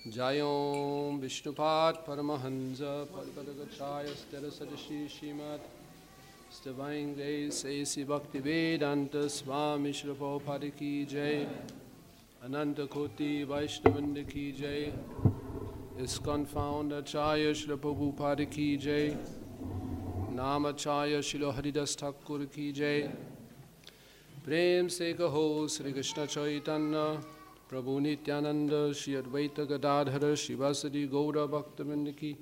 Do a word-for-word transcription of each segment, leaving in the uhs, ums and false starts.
Jayom Vishnupad Paramahansa Parvadagachaya Sterasadshi Shrimad Divine Grace A C Bhakti Vedanta Swami Srila Prabhupada Ki Jai Ananta Koti Vaishnavanda Ki Jai ISKCON Founder Acharya Srila Prabhupada Ki Jai Namacharya Srila Haridas Thakur Ki Jai Prem Se Kaho Sri Krishna Chaitanya Prabhu Nityananda Shri Advaita Gadadhara Shri Vasadi Gaura Bhaktivinoda Ki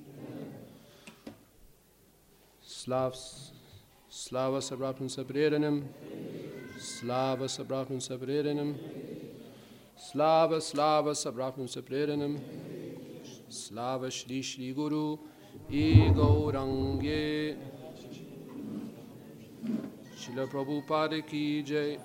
Slavs Slava Sabrapam Sapredanam Slava Sabrapam Sapredanam Slava Slava Sabrapam Sapredanam Slava Shri Shri Guru E Gaurangye Srila Prabhupada Ki Jai.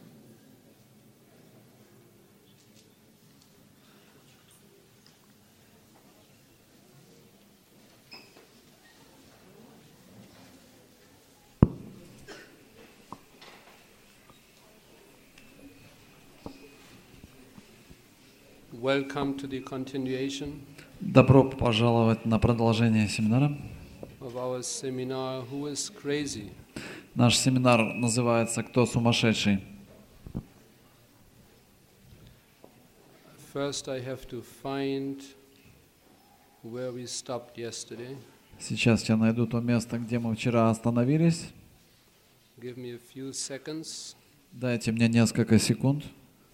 Welcome to the continuation Добро пожаловать на продолжение семинара. of our seminar, Who is Crazy? Наш семинар называется «Кто сумасшедший?». First I have to find where we stopped yesterday. Сейчас я найду то место, где мы вчера остановились. Give me a few seconds. Дайте мне несколько секунд.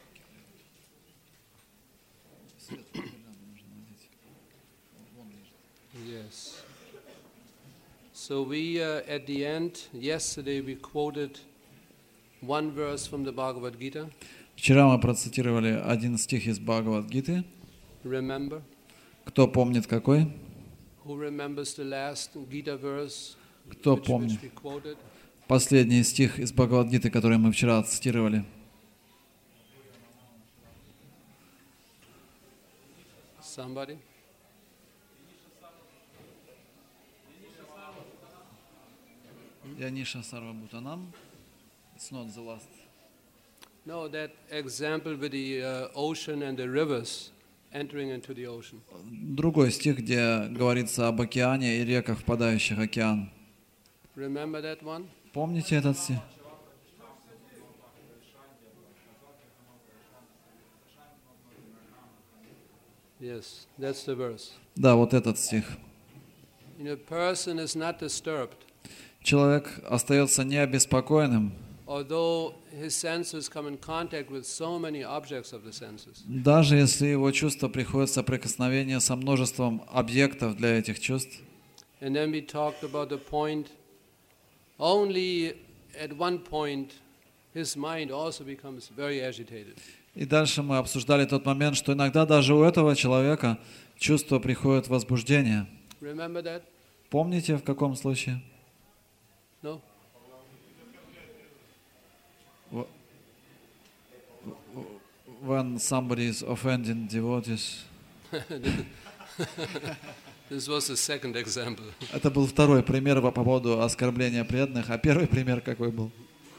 Yes. So we, uh, at the end, yesterday we quoted one verse from the Bhagavad Gita. Вчера мы процитировали один стих из Бхагавад-гиты. Remember? Кто помнит какой? Who remembers the last Gita verse Кто which, помнит which we quoted? последний стих из Бхагавад-гиты, который мы вчера цитировали? Somebody? Яниша Сарвабхутанам. It's not the last. No, that example with the uh, ocean and the rivers entering into the ocean. Другой стих, где говорится об океане и реках, впадающих в океан. Remember that one? Помните этот стих? Yes, that's the verse. Да, вот этот стих. You know, a person is not disturbed, Человек остается необеспокоенным, although his senses come in contact with so many objects of the senses. даже если его чувства приходят в соприкосновение со множеством объектов для этих чувств. And then we talked about the point, only at one point his mind also becomes very agitated. И дальше мы обсуждали тот момент, что иногда даже у этого человека чувства приходят в возбуждение. Remember that? Помните, в каком случае? No? When somebody is offending devotees. This was the second example. Это был второй пример по поводу оскорбления преданных, а первый пример какой был?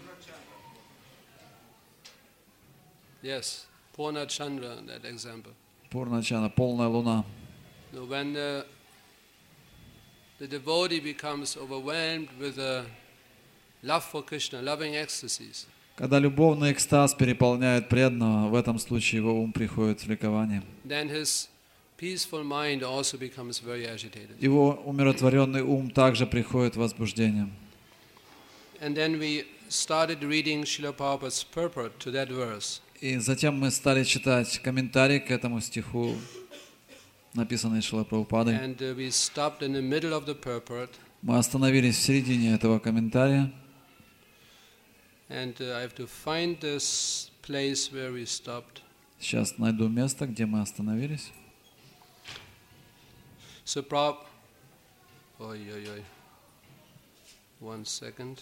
Yes, Purna Chandra, that example. Пурначана, полная луна. So when the, the devotee becomes overwhelmed with a love for Krishna, loving ecstasies, Когда любовный экстаз переполняет преданного, в этом случае его ум приходит в ликование. then his peaceful mind also becomes very agitated. Его умиротворенный ум также приходит в возбуждение. And then we started reading Srila Prabhupada's purport to that verse. И затем мы стали читать комментарий к этому стиху, написанный Шрилой Прабхупадой. And uh, we stopped in the middle of the purport. Мы остановились в середине этого комментария. And uh, I have to find this place where we stopped. Сейчас найду место, где мы остановились. So Prabhupada, oi, oi, oi. One second.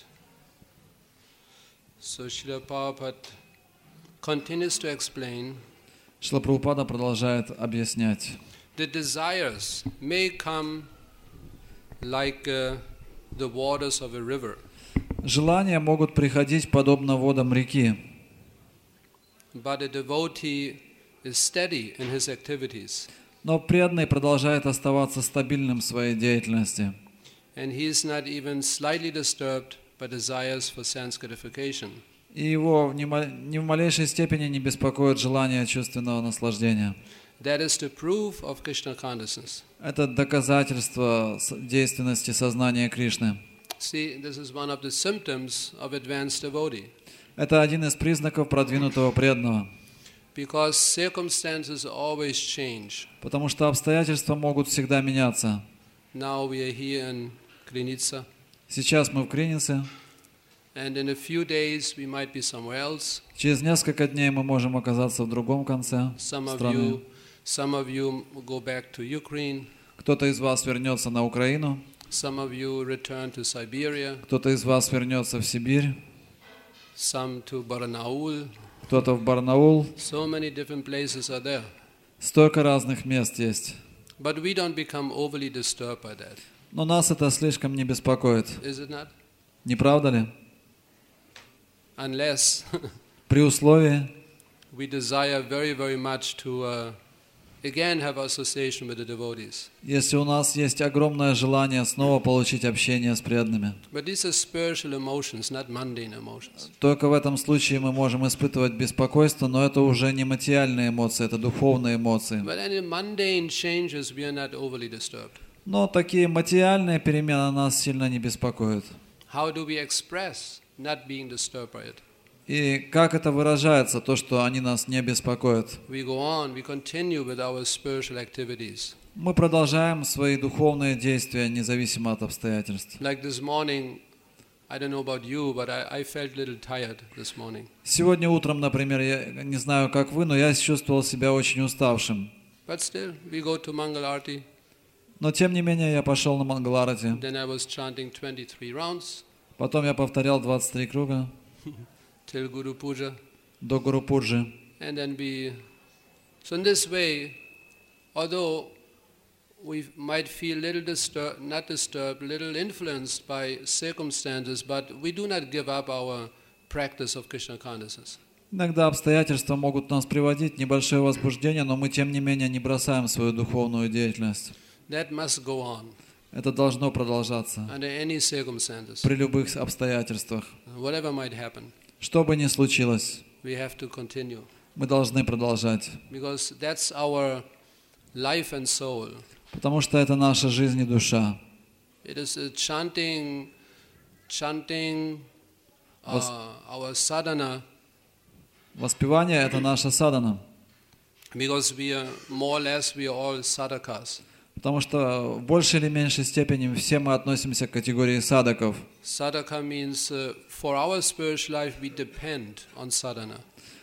So Srila Prabhupada continues to explain. Шрила Прабхупада продолжает объяснять. The desires may come like uh, the waters of a river. Желания могут приходить подобно водам реки. But a devotee is steady in his activities. Но преданный продолжает оставаться стабильным в своей деятельности. And he is not even slightly disturbed by desires for sense gratification. И его ни в малейшей степени не беспокоит желание чувственного наслаждения. That is the proof of Krishna consciousness. Это доказательство действенности сознания Кришны. See, this is one of the symptoms of advanced devotee. Это один из признаков продвинутого преданного. Because circumstances always change. Потому что обстоятельства могут всегда меняться. Now we are here in Krynica. Сейчас мы в Криннице. And in a few days we might be somewhere else. Через несколько дней мы можем оказаться в другом конце Some of страны. you, some of you go back to Ukraine. Кто-то из вас вернется на Украину. Some of you return to Siberia. Кто-то из вас вернется в Сибирь. Some to Barnaul. Кто-то в Барнаул. So many different places are there. Столько разных мест есть. But we don't become overly disturbed by that. Но нас это слишком не беспокоит. Is it not? Не правда ли? Unless При условии, we desire very, very much to uh, again have association with the devotees. если у нас есть огромное желание снова получить общение с преданными. But these are spiritual emotions, not mundane emotions. Только в этом случае мы можем испытывать беспокойство, но это уже не материальные эмоции, это духовные эмоции. But any mundane changes, we are not overly disturbed. Но такие материальные перемены нас сильно не беспокоят. How do we express not being disturbed by it? И как это выражается, то, что они нас не беспокоят? We go on, we continue with our spiritual activities. Мы продолжаем свои духовные действия, независимо от обстоятельств. Like this morning, I don't know about you, but I, I felt a little tired this morning. Сегодня утром, например, я не знаю, как вы, но я чувствовал себя очень уставшим. But still, we go to Mangal Arati. Но тем не менее я пошел на Мангаларати. Then I was chanting twenty-three rounds Потом я повторял двадцать три круга till Guru Puja. до Гуру Пуджи. And then we, so in this way, although we might feel little disturbed, not disturbed, little influenced by circumstances, but we do not give up our practice of Krishna consciousness. Иногда обстоятельства могут нас приводить в небольшое возбуждение, но мы тем не менее не бросаем свою духовную деятельность. That must go on Это должно продолжаться under any circumstances, при любых обстоятельствах. whatever might happen. Что бы ни случилось, We have to continue мы должны продолжать, because that's our life and soul. потому что это наша жизнь и душа. It is a chanting, chanting uh, our sadhana, Воспевание — это наша садхана, because we are more or less we are all sadhakas. потому что в большей или меньшей степени все мы относимся к категории садаков. Sadhaka means uh, for our spiritual life we depend on sadhana.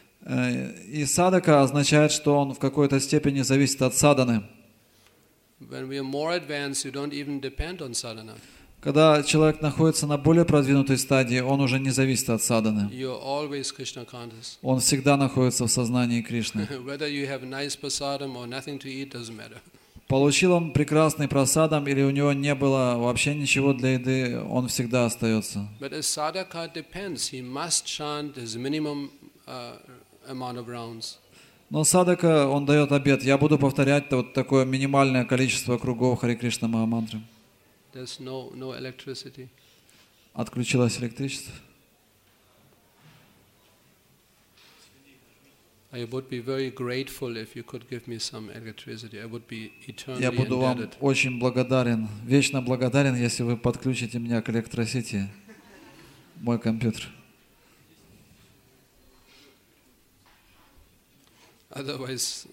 Э, И садака означает, что он в какой-то степени зависит от садханы. When we are more advanced, you don't even depend on sadhana. Когда человек находится на более продвинутой стадии, он уже не зависит от садханы. You are always Krishna conscious. Он всегда находится в сознании Кришны. Whether you have nice prasadam or nothing to eat doesn't matter. Получил он прекрасный просадом или у него не было вообще ничего для еды, он всегда остается. But a sadhaka depends. He must chant his minimum uh, amount of rounds. Но садака, он дает обет: я буду повторять вот такое минимальное количество кругов Харе Кришна Махамантры. There's no no electricity. Отключилось электричество. I would be very grateful if you could give me some electricity. I would be eternally Я буду вам indebted. очень благодарен, вечно благодарен, если вы подключите меня к электросети, мой компьютер. Otherwise,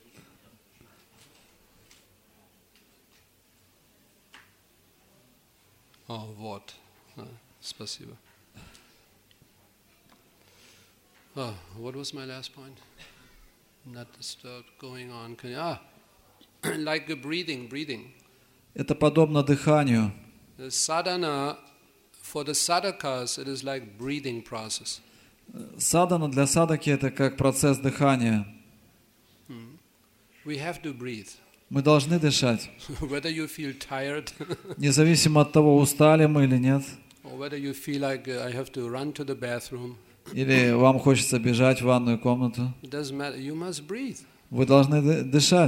oh, what? Uh, Spasibo. Oh, what was my last point? Not disturbed, going on. Can, ah, like the breathing, breathing. Это подобно дыханию. The sadhana, for the sadhakas, it is like breathing process. Садхана для садаки — это как процесс дыхания. Hmm. We have to breathe. Мы должны дышать, Whether you feel tired, независимо от того, устали мы или нет, or whether you feel like uh, I have to run to the bathroom, или вам хочется бежать в ванную комнату. it doesn't matter. You must breathe. Вы должны ды- дышать.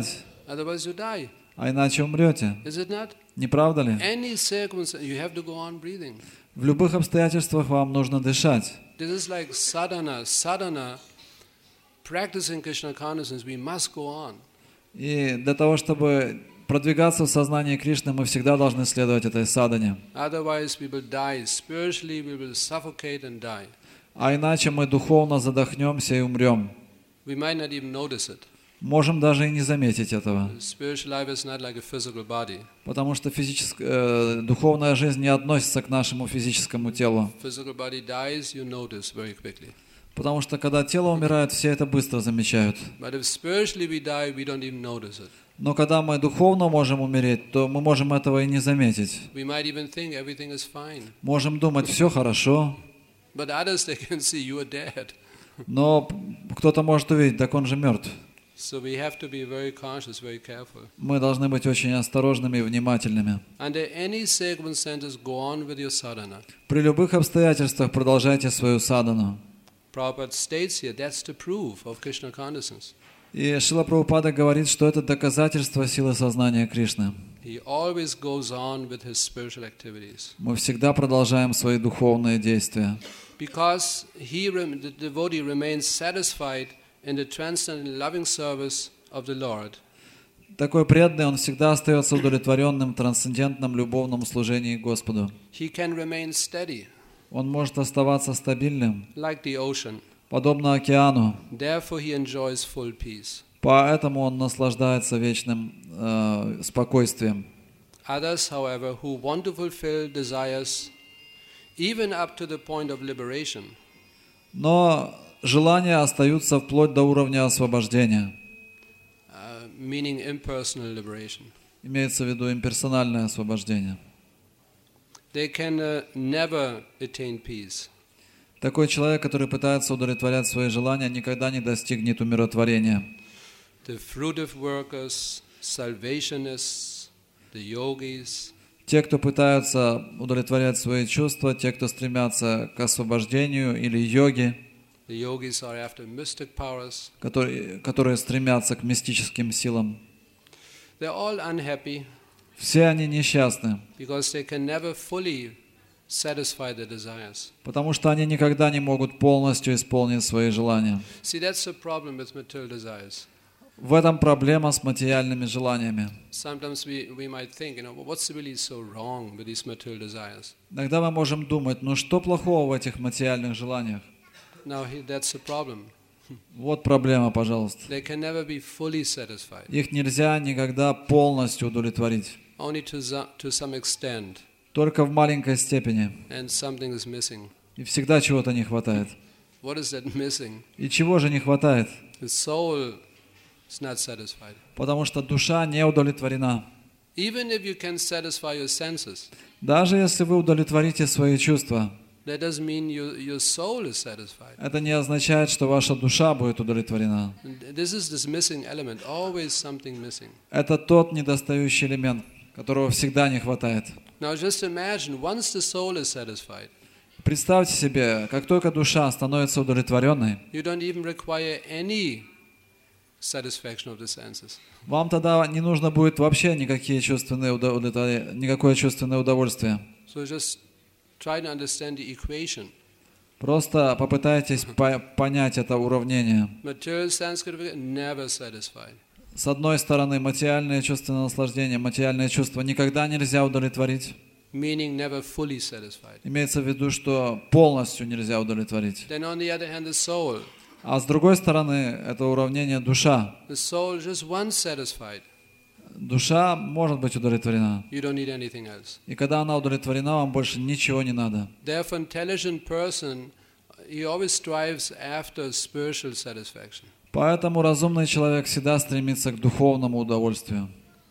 Otherwise you die. А иначе умрете. Is it not? Не правда ли? Any circumstance, you have to go on breathing. В любых обстоятельствах вам нужно дышать. This is like sadhana. Sadhana, practicing Krishna consciousness, we must go on. И для того, чтобы продвигаться в сознании Кришны, мы всегда должны следовать этой садхане. Otherwise we will die. Spiritually we will suffocate and die. А иначе мы духовно задохнемся и умрем. We might not even notice it. Можем даже и не заметить этого. Spiritual life is not like a physical body. Потому что физическая, э, духовная жизнь не относится к нашему физическому телу. Physical body dies, you notice very quickly. Потому что когда тело умирает, все это быстро замечают. But if spiritually we die, we don't even notice it. Но когда мы духовно можем умереть, то мы можем этого и не заметить. We might even think everything is fine. Можем думать, все хорошо, But others, they can see you are dead. но кто-то может увидеть, так он же мертв. So we have to be very cautious, very careful. Мы должны быть очень осторожными и внимательными. Under any circumstances, go on with your sadhana. При любых обстоятельствах продолжайте свою садхану. Prabhupada states here, that's the proof of Krishna consciousness. И Шрила Прабхупада говорит, что это доказательство силы сознания Кришны. He always goes on with his spiritual activities. Мы всегда продолжаем свои духовные действия. Because he, the devotee remains satisfied in the transcendent loving service of the Lord. Такой преданный, он всегда остается удовлетворенным в трансцендентном любовном служении Господу. He can remain steady, Он может оставаться стабильным, like the ocean. подобно океану. Therefore he enjoys full peace. Поэтому он наслаждается вечным э, спокойствием. Others, however, who want to fulfill desires, even up to the point of liberation, Но желания остаются вплоть до уровня освобождения. uh, meaning impersonal liberation, Имеется в виду имперсональное освобождение. they can uh, never attain peace. Такой человек, который пытается удовлетворять свои желания, никогда не достигнет умиротворения. The fruitive workers, salvationists, the yogis, Те, кто пытаются удовлетворять свои чувства, те, кто стремятся к освобождению, или йоги, the yogis are after mystic powers, которые, которые стремятся к мистическим силам, they're all unhappy все они несчастны, because they can never fully satisfy their desires. потому что они никогда не могут полностью исполнить свои желания. See, that's the problem with material desires. В этом проблема с материальными желаниями. Sometimes we, we might think, you know, what's really so wrong with these material desires? Иногда мы можем думать, ну что плохого в этих материальных желаниях? Now, he- that's the problem. Вот проблема, пожалуйста. They can never be fully satisfied, Их нельзя никогда полностью удовлетворить. only to, zo- to some extent, Только в маленькой степени. and something is missing. И всегда чего-то не хватает. What is that missing? И чего же не хватает? The soul is not satisfied. Потому что душа не удовлетворена. Even if you can satisfy your senses, Даже если вы удовлетворите свои чувства, that doesn't mean your, your soul is satisfied. это не означает, что ваша душа будет удовлетворена. And this is this missing element, always something missing. Это тот недостающий элемент, которого всегда не хватает. Now just imagine, once the soul is satisfied, Представьте себе, как только душа становится удовлетворенной, you don't even require any satisfaction of the senses. вам тогда не нужно будет вообще никакие чувственные удовлетворения, никакое чувственное удовольствие. So just try to understand the equation. Просто попытайтесь по- понять это уравнение. Material sense gratification never satisfied. С одной стороны, материальное чувственное наслаждение, материальное чувство никогда нельзя удовлетворить. Meaning never fully satisfied. Имеется в виду, что полностью нельзя удовлетворить. Then on the other hand, the soul. А с другой стороны, это уравнение душа. The soul just once satisfied. Душа может быть удовлетворена. You don't need anything else. И когда она удовлетворена, вам больше ничего не надо. Therefore, intelligent person, he always strives after spiritual satisfaction. Поэтому разумный человек всегда стремится к духовному удовольствию.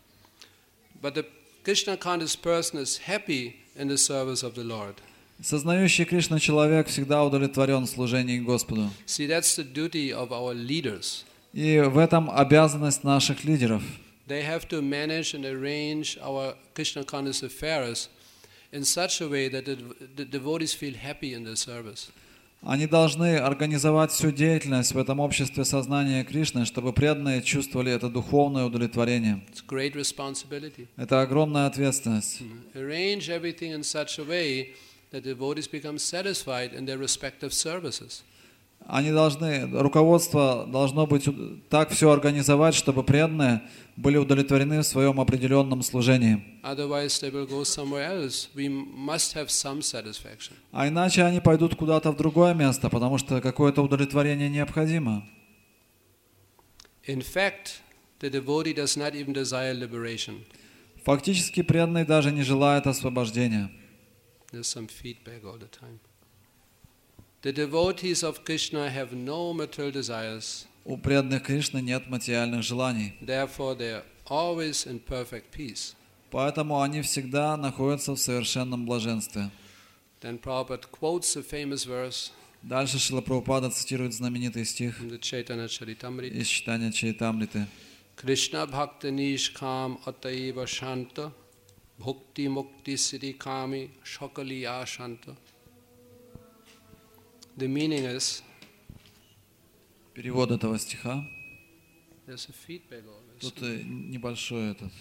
But the Krishna conscious person is happy in the service of the Lord. Сознающий Кришну человек всегда удовлетворен в служении Господу. See, that's the duty of our leaders. И в этом обязанность наших лидеров. They have to manage and arrange our Krishna conscious affairs in such a way that the, the devotees feel happy in their service. Они должны организовать всю деятельность в этом обществе сознания Кришны, чтобы преданные чувствовали это духовное удовлетворение. It's a great responsibility. Это огромная ответственность. Arrange everything in such a way that devotees become satisfied in their respective services. Они должны, руководство должно быть так все организовать, чтобы преданные были удовлетворены в своем определенном служении. Otherwise, they will go somewhere else. We must have some satisfaction. А иначе они пойдут куда-то в другое место, потому что какое-то удовлетворение необходимо. In fact, the devotee does not even desire liberation. Фактически преданный даже не желает освобождения. There's some feedback all the time. The devotees of Krishna have no material desires. У преданных Кришны нет материальных желаний. Therefore, they are always in perfect peace. Поэтому они всегда находятся в совершенном блаженстве. Then Prabhupada quotes a famous verse Дальше Шрила Прабхупада цитирует знаменитый стих in the Chaitanya Charitamrita. из читания Чайтамриты. Krishna bhakta nishkam ataiva shanta bhukti mukti siddhi kami shakali ashanta. The meaning is, Перевод этого стиха. there's a feedback always. Тут э, небольшой этот.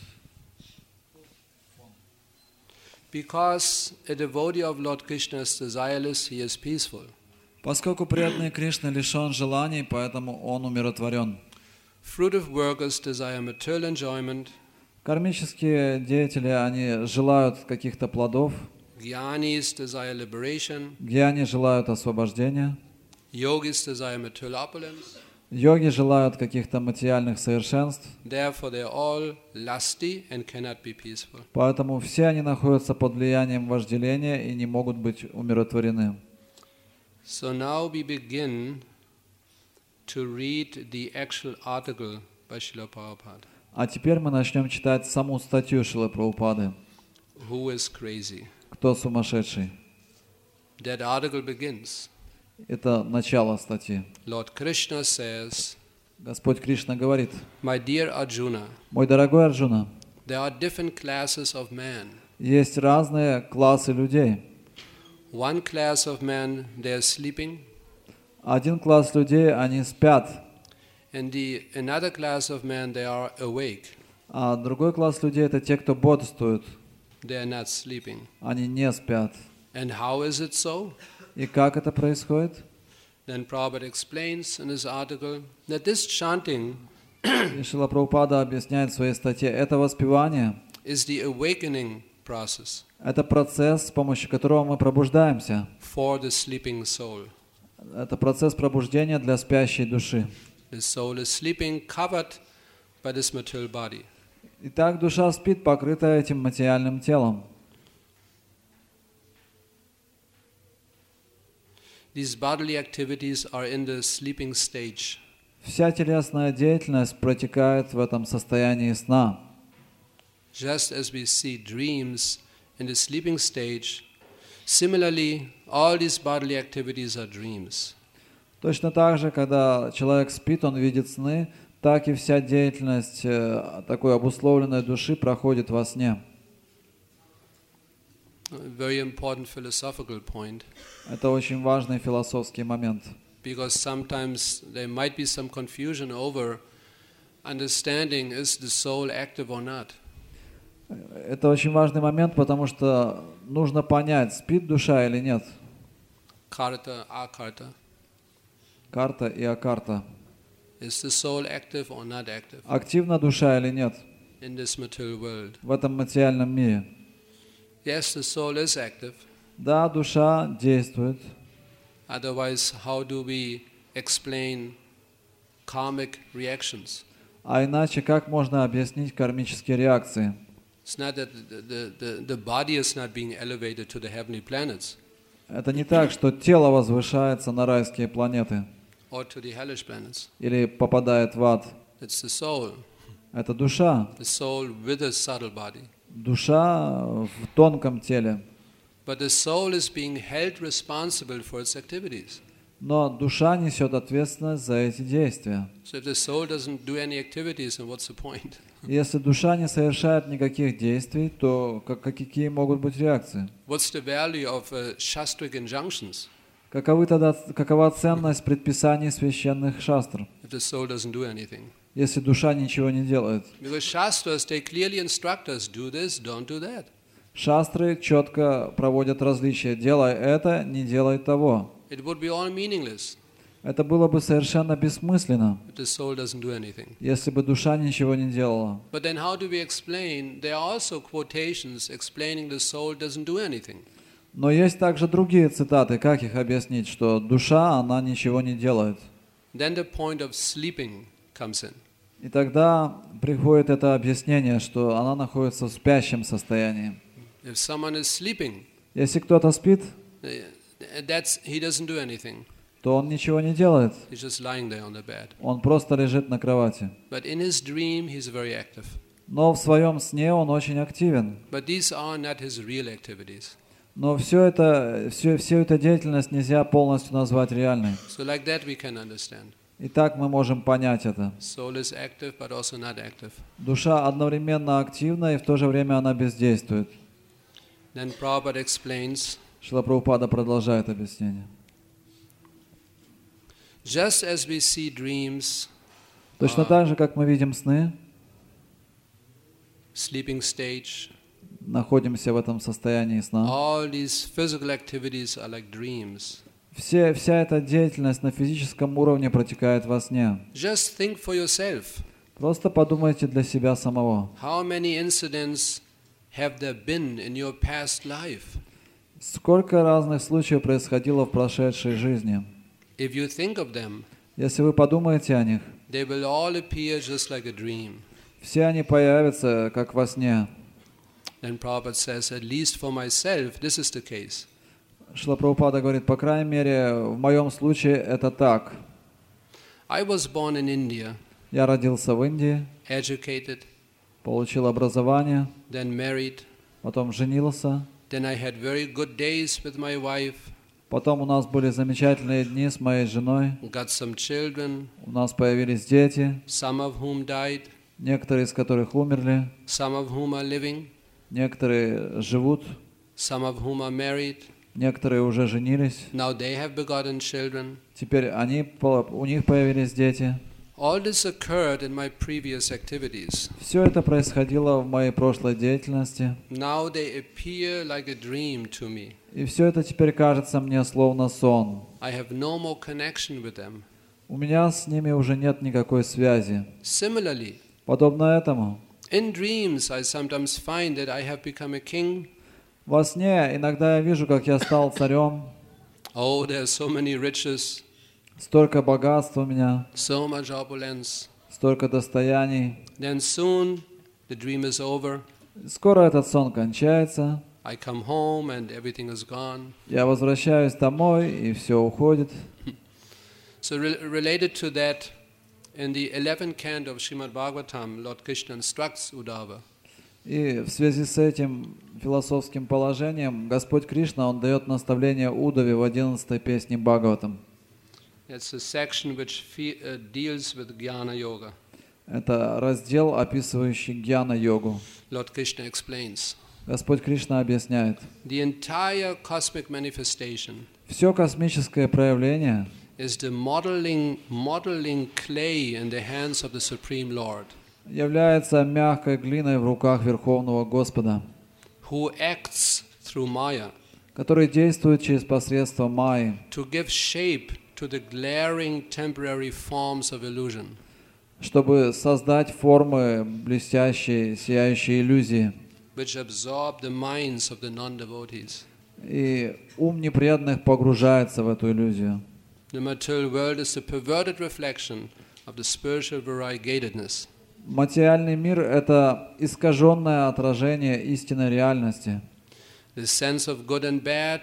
Because a devotee of Lord Krishna is desireless, he is peaceful. Поскольку преданный Кришны лишен желаний, поэтому он умиротворен. Fruitive workers desire material enjoyment. Кармические деятели, они желают каких-то плодов. Jnanis desire liberation. Гьяни желают освобождения. Yogis desire material opulence. Йоги желают каких-то материальных совершенств. Therefore, they are all lusty and cannot be peaceful. Поэтому все они находятся под влиянием вожделения и не могут быть умиротворены. So now we begin to read the actual article by Srila Prabhupada. А теперь мы начнем читать саму статью Шрилы Прабхупады. Who is crazy? Кто сумасшедший? That article begins. Это начало статьи. Lord Krishna says, Господь Кришна говорит: My dear Arjuna, мой дорогой Арджуна, there are different classes of men. есть разные классы людей. One class of men, they are sleeping, Один класс людей, они спят, and the another class of men, they are awake. а другой класс людей — это те, кто бодрствуют. They are not sleeping. Они не спят. And how is it so? И как это происходит? Then Prabhupada explains in his article that this chanting И Шрила Прабхупада объясняет в своей статье: это воспевание, is the awakening process это процесс, с помощью которого мы пробуждаемся. for the sleeping soul. Это процесс пробуждения для спящей души. The soul is sleeping, covered by this material body. Итак, душа спит, покрытая этим материальным телом. These bodily activities are in the sleeping stage. Вся телесная деятельность протекает в этом состоянии сна. Just as we see dreams in the sleeping stage, similarly, all these bodily activities are dreams. Точно так же, когда человек спит, он видит сны, так и вся деятельность э, такой обусловленной души проходит во сне. A very important philosophical point, Это очень важный философский момент. because sometimes there might be some confusion over understanding is the soul active or not. Это очень важный момент, потому что нужно понять, спит душа или нет. Karta, akarta. Карта и акарта. Is the soul active or not active Активна душа или нет in this material world? в этом материальном мире? Yes, the soul is active. Да, душа действует. Otherwise, how do we explain karmic reactions? А иначе как можно объяснить кармические реакции? It's not that the, the, the, the body is not being elevated to the heavenly planets Это не так, что тело возвышается на райские планеты or to the hellish planets. или попадает в ад. It's the soul. Это душа. The soul with a subtle body. Душа в тонком теле. But the soul is being held responsible for its activities. Но душа несет ответственность за эти действия. So if the soul doesn't do any activities, then what's the point? Если душа не совершает никаких действий, то как, какие могут быть реакции? What's the value of uh, shastric injunctions? Каковы тогда, какова ценность предписаний священных шастр, if the soul doesn't do anything? если душа ничего не делает? Because Shastras, they clearly instruct us, do this, don't do that. Шастры четко проводят различия. Делай это, не делай того. It would be all meaningless Это было бы совершенно бессмысленно, if the soul doesn't do anything. если бы душа ничего не делала. But then how do we explain? There are also quotations explaining the soul doesn't do anything. Но есть также другие цитаты. Как их объяснить? Что душа, она ничего не делает. Then the point of sleeping comes in. И тогда приходит это объяснение, что она находится в спящем состоянии. If someone is sleeping, Если кто-то спит, that's, he doesn't do anything. то он ничего не делает. He's just lying there on the bed. Он просто лежит на кровати. But in his dream, he's very active. Но в своем сне он очень активен. But these are not his real activities. Но все это, все, всю эту деятельность нельзя полностью назвать реальной. So like that we can understand. И так мы можем понять это. Soul is active, but also not active. Душа одновременно активна, и в то же время она бездействует. Then Prabhupada explains, Шрила Прабхупада продолжает объяснение. just as we see dreams, Точно так же, как мы видим сны, sleeping stage, находимся в этом состоянии сна. all these physical activities are like dreams. Все, вся эта деятельность на физическом уровне протекает во сне. Just think for yourself. Просто подумайте для себя самого. How many incidents have there been in your past life? Сколько разных случаев происходило в прошедшей жизни? If you think of them, Если вы подумаете о них, they will all appear just like a dream. все они появятся, как во сне. Then Prabhupada says, at least for myself, this is the case. Шрила Прабхупада говорит, по крайней мере, в моем случае это так. I was born in India, Я родился в Индии, educated, получил образование, then married. потом женился, Then I had very good days with my wife, потом у нас были замечательные дни с моей женой, got some children, у нас появились дети, some of whom died, некоторые из которых умерли, some of whom are living, некоторые живут, some of whom are married. некоторые уже женились, Now they have begotten children. теперь они, у них появились дети. All this occurred in my previous activities. Все это происходило в моей прошлой деятельности, Now they appear like a dream to me. и все это теперь кажется мне словно сон. I have no more connection with them. У меня с ними уже нет никакой связи. Similarly, Подобно этому, in dreams I sometimes find that I have become a king. во сне иногда я вижу, как я стал царем, Oh, there are so many riches, столько богатств у меня, so much opulence. столько достояний. Then soon the dream is over. Скоро этот сон кончается, I come home and everything is gone. я возвращаюсь домой, и все уходит. So re- related to that, in the eleventh canto of Srimad Bhagavatam, Lord Krishna instructs Uddhava. И в связи с этим философским положением Господь Кришна, Он дает наставление Удаве в одиннадцатой песне Бхагаватам. It's a section which fe- uh, deals with Jnana Yoga. Это раздел, описывающий гьяна-йогу. Lord Krishna explains. Господь Кришна объясняет. The entire cosmic manifestation Все космическое проявление is the modeling, modeling clay in the hands of the Supreme Lord, является мягкой глиной в руках Верховного Господа, who acts through Maya который действует через посредство Майи, to give shape to the glaring temporary forms of illusion. чтобы создать формы блестящей, сияющей иллюзии. Which absorb the minds of the non-devotees. И ум непреданных погружается в эту иллюзию. The material world is a perverted reflection of the spiritual variegatedness. Материальный мир — это искаженное отражение истинной реальности. The sense of good and bad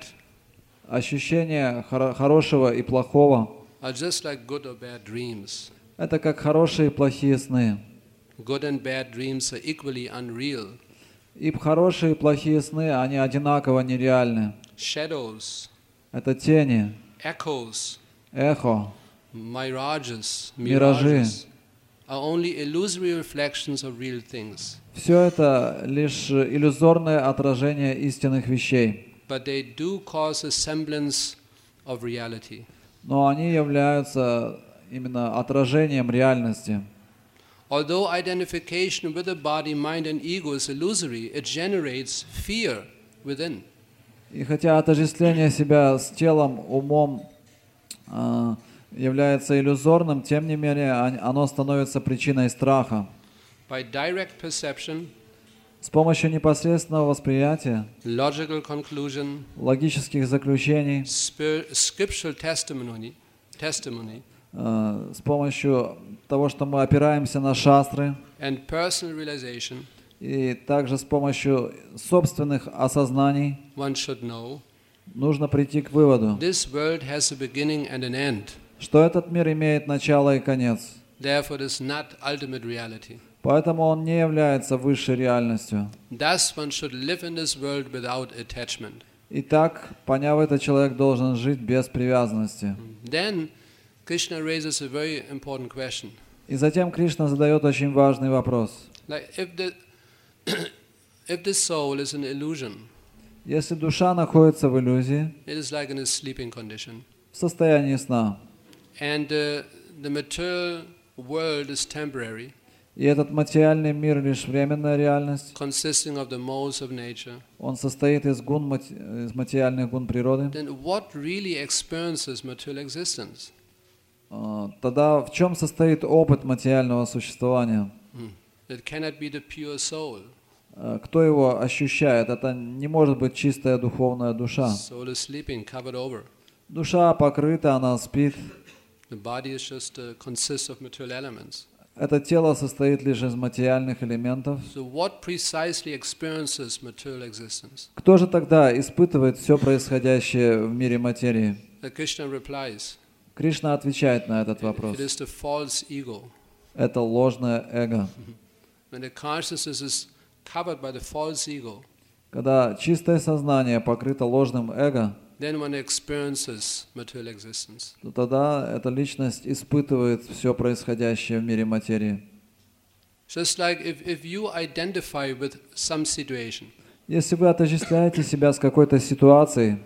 Ощущение хоро- хорошего и плохого are just like good or bad dreams. — это как хорошие и плохие сны. Good and bad dreams are equally unreal. И хорошие и плохие сны, они одинаково нереальны. Shadows, Это тени, echoes, эхо, mirages, Миражи. mirages are only illusory reflections of real things. все это лишь иллюзорное отражение истинных вещей. But they do cause a semblance of reality. Но они являются именно отражением реальности. Although identification with the body, mind and ego is illusory, it generates fear within. И хотя отождествление себя с телом, умом э, является иллюзорным, тем не менее оно становится причиной страха. By direct perception, С помощью непосредственного восприятия, logical conclusion, логических заключений, spir- scriptural testimony, testimony, э, с помощью того, что мы опираемся на шастры, and personal realization, и также с помощью собственных осознаний, one should know нужно прийти к выводу, this world has a beginning and an end. что этот мир имеет начало и конец. Therefore, it is not ultimate reality. Поэтому он не является высшей реальностью. Thus, one should live in this world without attachment. Итак, поняв это, человек должен жить без привязанности. Then, Krishna raises a very important question. И затем Кришна задает очень важный вопрос. Like, if the if the soul is an illusion, Если душа находится в иллюзии, it is like in a sleeping condition, в состоянии сна, and uh, the material world is temporary, и этот материальный мир лишь временная реальность, consisting of the modes of nature, он состоит из гун, мати- из материальных гун природы, then what really experiences material existence? а, тогда в чем состоит опыт материального существования? It cannot be the pure soul. А, Кто его ощущает? Это не может быть чистая духовная душа. Soul is sleeping, covered over. Душа покрыта, она спит. The body is just uh, consists of material elements. Это тело состоит лишь из материальных элементов. So what precisely experiences material existence? Кто же тогда испытывает все происходящее в мире материи? Uh, Krishna replies, Кришна отвечает на этот вопрос. it is the false ego. Это ложное эго. When the consciousness is covered by the false ego, Когда чистое сознание покрыто ложным эго, then one experiences material existence. то тогда эта личность испытывает все происходящее в мире материи. Just like if, if you identify with some situation, Если вы отождествляете себя с какой-то ситуацией,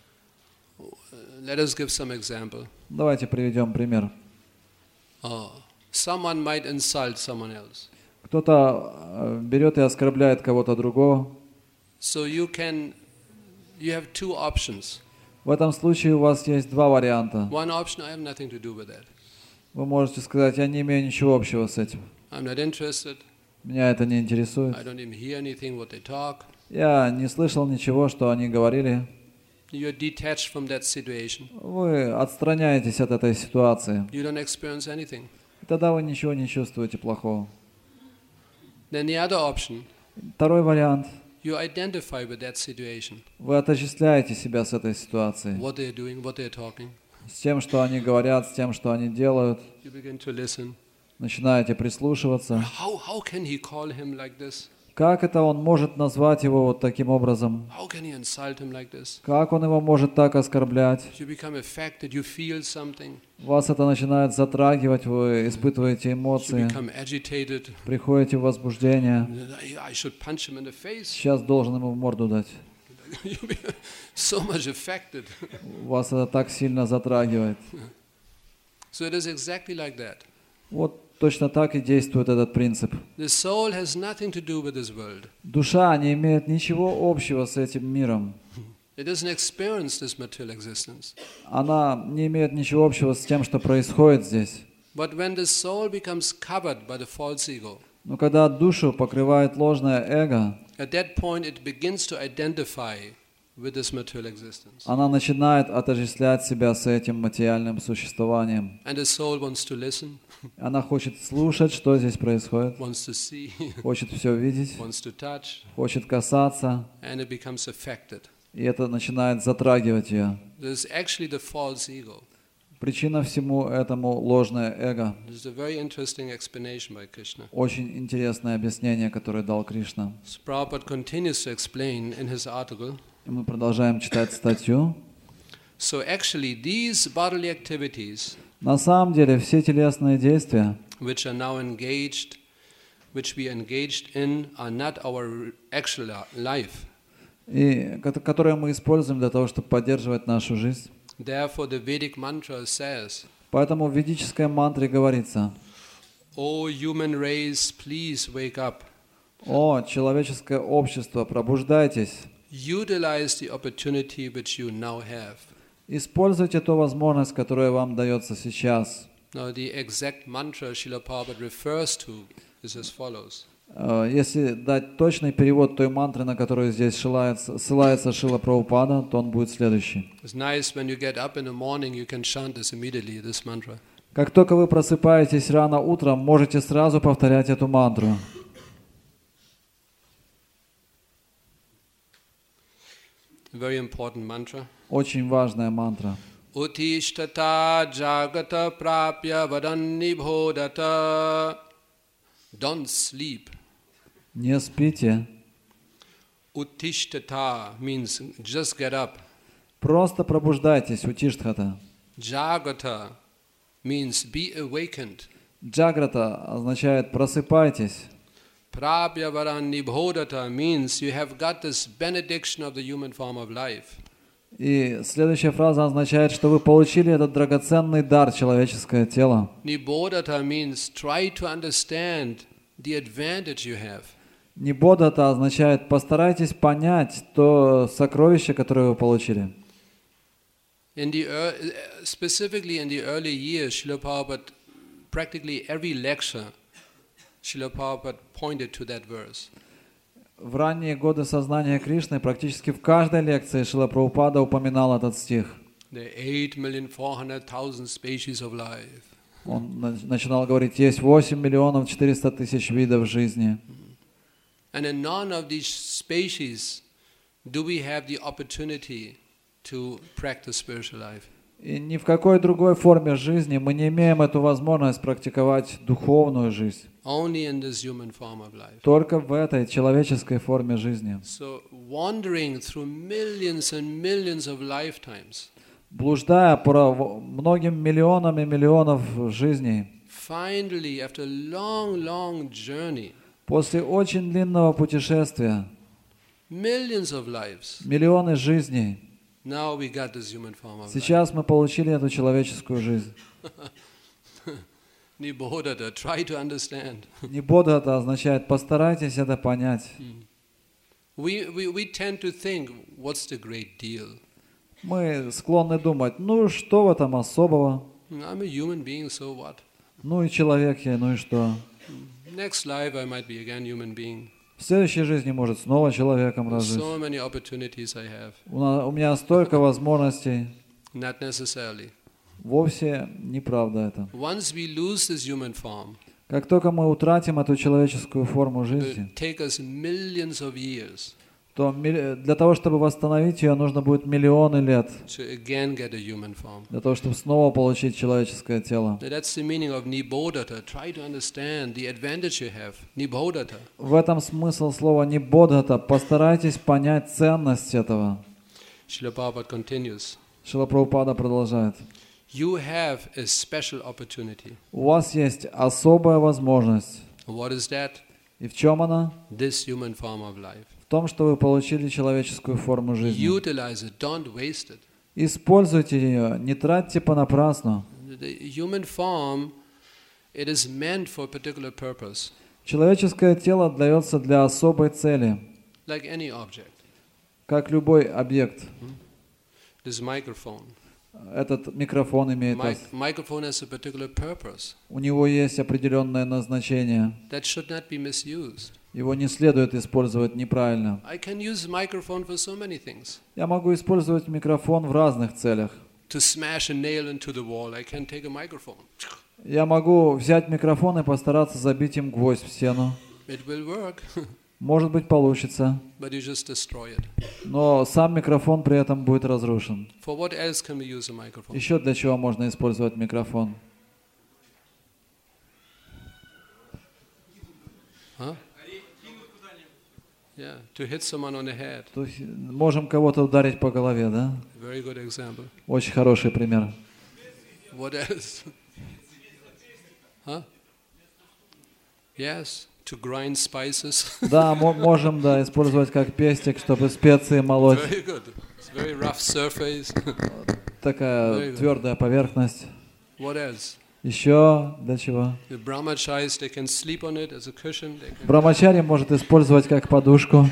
uh, let us give some example. давайте приведем пример. Uh, someone might insult someone else. Кто-то э, берет и оскорбляет кого-то другого. So you can, you have two options. В этом случае у вас есть два варианта. One option, I have nothing to do with that. Вы можете сказать: я не имею ничего общего с этим. I'm not interested. Меня это не интересует. I don't even hear anything what they talk. Я не слышал ничего, что они говорили. You're detached from that situation. Вы отстраняетесь от этой ситуации. You don't experience anything. И тогда вы ничего не чувствуете плохого. Then the other option, Второй вариант. you identify with that situation. Вы отождествляете себя с этой ситуацией. What they're doing, what they're talking. С тем, что они говорят, с тем, что они делают. You begin to listen. Начинаете прислушиваться. How, how can he call him like this? Как это он может назвать его вот таким образом? How can he insult him like this? Как он его может так оскорблять? You become affected, you feel something. Вас это начинает затрагивать, вы испытываете You эмоции, become agitated. приходите в возбуждение. I should punch him in the face. Сейчас должен ему в морду дать. You become so much affected. Вас это так сильно затрагивает. So it is exactly like that. Вот точно так и действует этот принцип. The soul has nothing to do with this world. Душа не имеет ничего общего с этим миром. It doesn't experience this material existence. Она не имеет ничего общего с тем, что происходит здесь. But when the soul becomes covered by the false ego, Но когда душу покрывает ложное эго, at that point it begins to identify with this material existence. она начинает отождествлять себя с этим материальным существованием. And the soul wants to listen, Она хочет слушать, что здесь происходит, wants to see, хочет все видеть, wants to touch, хочет касаться, and it becomes affected. и это начинает затрагивать ее. This is actually the false ego. Причина всему этому ложное эго. This is a very interesting explanation by Krishna. Очень интересное объяснение, которое дал Кришна. So Prabhupada continues to explain in his article. И мы продолжаем читать статью. So actually these bodily activities На самом деле все телесные действия, which are now engaged, which we are engaged in, are not our actual life. и, ко- которые мы используем для того, чтобы поддерживать нашу жизнь, Therefore, the Vedic mantra says, Поэтому в ведической мантре говорится: O human race, please wake up. «О, человеческое общество, пробуждайтесь! Utilize the opportunity which you now have». Используйте ту возможность, которая вам дается сейчас. Now, the exact mantra Srila Prabhupada refers to is as follows. Э, Если дать точный перевод той мантры, на которую здесь ссылается, ссылается Шрила Прабхупада, то он будет следующий. It's nice when you get up in the morning, you can chant this immediately, this mantra. Как только вы просыпаетесь рано утром, можете сразу повторять эту мантру. Very important mantra. Очень важная мантра. Utishtata jagata prapya vadanni bodhata. Don't sleep. Не спите. Utishtata means just get up. Просто пробуждайтесь, утиштхата. Jagata means be awakened. Джаграта означает просыпайтесь. Prapya vadanni bodhata means you have got this benediction of the human form of life. И следующая фраза означает, что вы получили этот драгоценный дар, человеческое тело. Nibodhata means try to understand the advantage you have. Нибодхата означает постарайтесь понять то сокровище, которое вы получили. In the ear- specifically in the early years, Srila Prabhupada, practically every lecture, Srila Prabhupada pointed to that verse. В ранние годы сознания Кришны практически в каждой лекции Шрила Прабхупада упоминал этот стих. The eight million four hundred thousand species of life. Он на- начинал говорить, есть восемь миллионов четыреста тысяч видов жизни. And in none of these species do we have the opportunity to practice spiritual life. И ни в какой другой форме жизни мы не имеем эту возможность практиковать духовную жизнь. Only in this human form of life. Только в этой человеческой форме жизни. So wandering through millions and millions of lifetimes, Блуждая по многим миллионам и миллионов жизней, finally after a long, long journey, после очень длинного путешествия, millions of lives, миллионы жизней, now we got this human form of life. сейчас мы получили эту человеческую жизнь. Nibodhata, try to understand. Нибодхата означает постарайтесь это понять. We, we, we tend to think, what's the great deal? Мы склонны думать, ну что в этом особого? I'm a human being, so what? Ну и человек я, ну и что? Next life I might be again human being. В следующей жизни, может, снова человеком разжить. So many opportunities I have. У на- у меня столько возможностей. Not necessarily. Вовсе неправда это. Once we lose this human form, Как только мы утратим эту человеческую форму it жизни, will take us millions of years то милли- для того, чтобы восстановить ее, нужно будет миллионы лет. to again get a human form. Для того, чтобы снова получить человеческое тело. Now that's the meaning of Nibodhata. Try to understand the advantage you have. Nibodhata. В этом смысл слова «нибодхата». Постарайтесь понять ценность этого. Srila Prabhupada continues. Шрила Прабхупада продолжает. You have a special opportunity. У вас есть особая возможность. What is that? И в чем она? This human form of life. В том, что вы получили человеческую форму жизни. Utilize it. Don't waste it. Используйте ее, не тратьте понапрасну. The human form, it is meant for a particular purpose, Человеческое тело дается для особой цели, like any object. как любой объект. This microphone. Этот микрофон имеет, Mi- ос- microphone has a particular purpose у него есть определенное назначение. that should not be misused. Его не следует использовать неправильно. I can use microphone for so many things. Я могу использовать микрофон в разных целях. To smash a nail into the wall, I can take a microphone. Я могу взять микрофон и постараться забить им гвоздь в стену. It will work, Может быть, получится, but you just destroy it. но сам микрофон при этом будет разрушен. For what else can we use a microphone? Еще для чего можно использовать микрофон? Huh? Yeah, to hit someone on the head. То есть можем кого-то ударить по голове, да? Very good example. Очень хороший пример. What else? Huh? Yes, to grind spices. Да, мо- можем, да, использовать как пестик, чтобы специи молоть. Very good. It's very rough surface. такая твердая поверхность. What else? Еще для чего? The brahmacharis, they can sleep on it as a cushion. They can... Брамачари может использовать как подушку.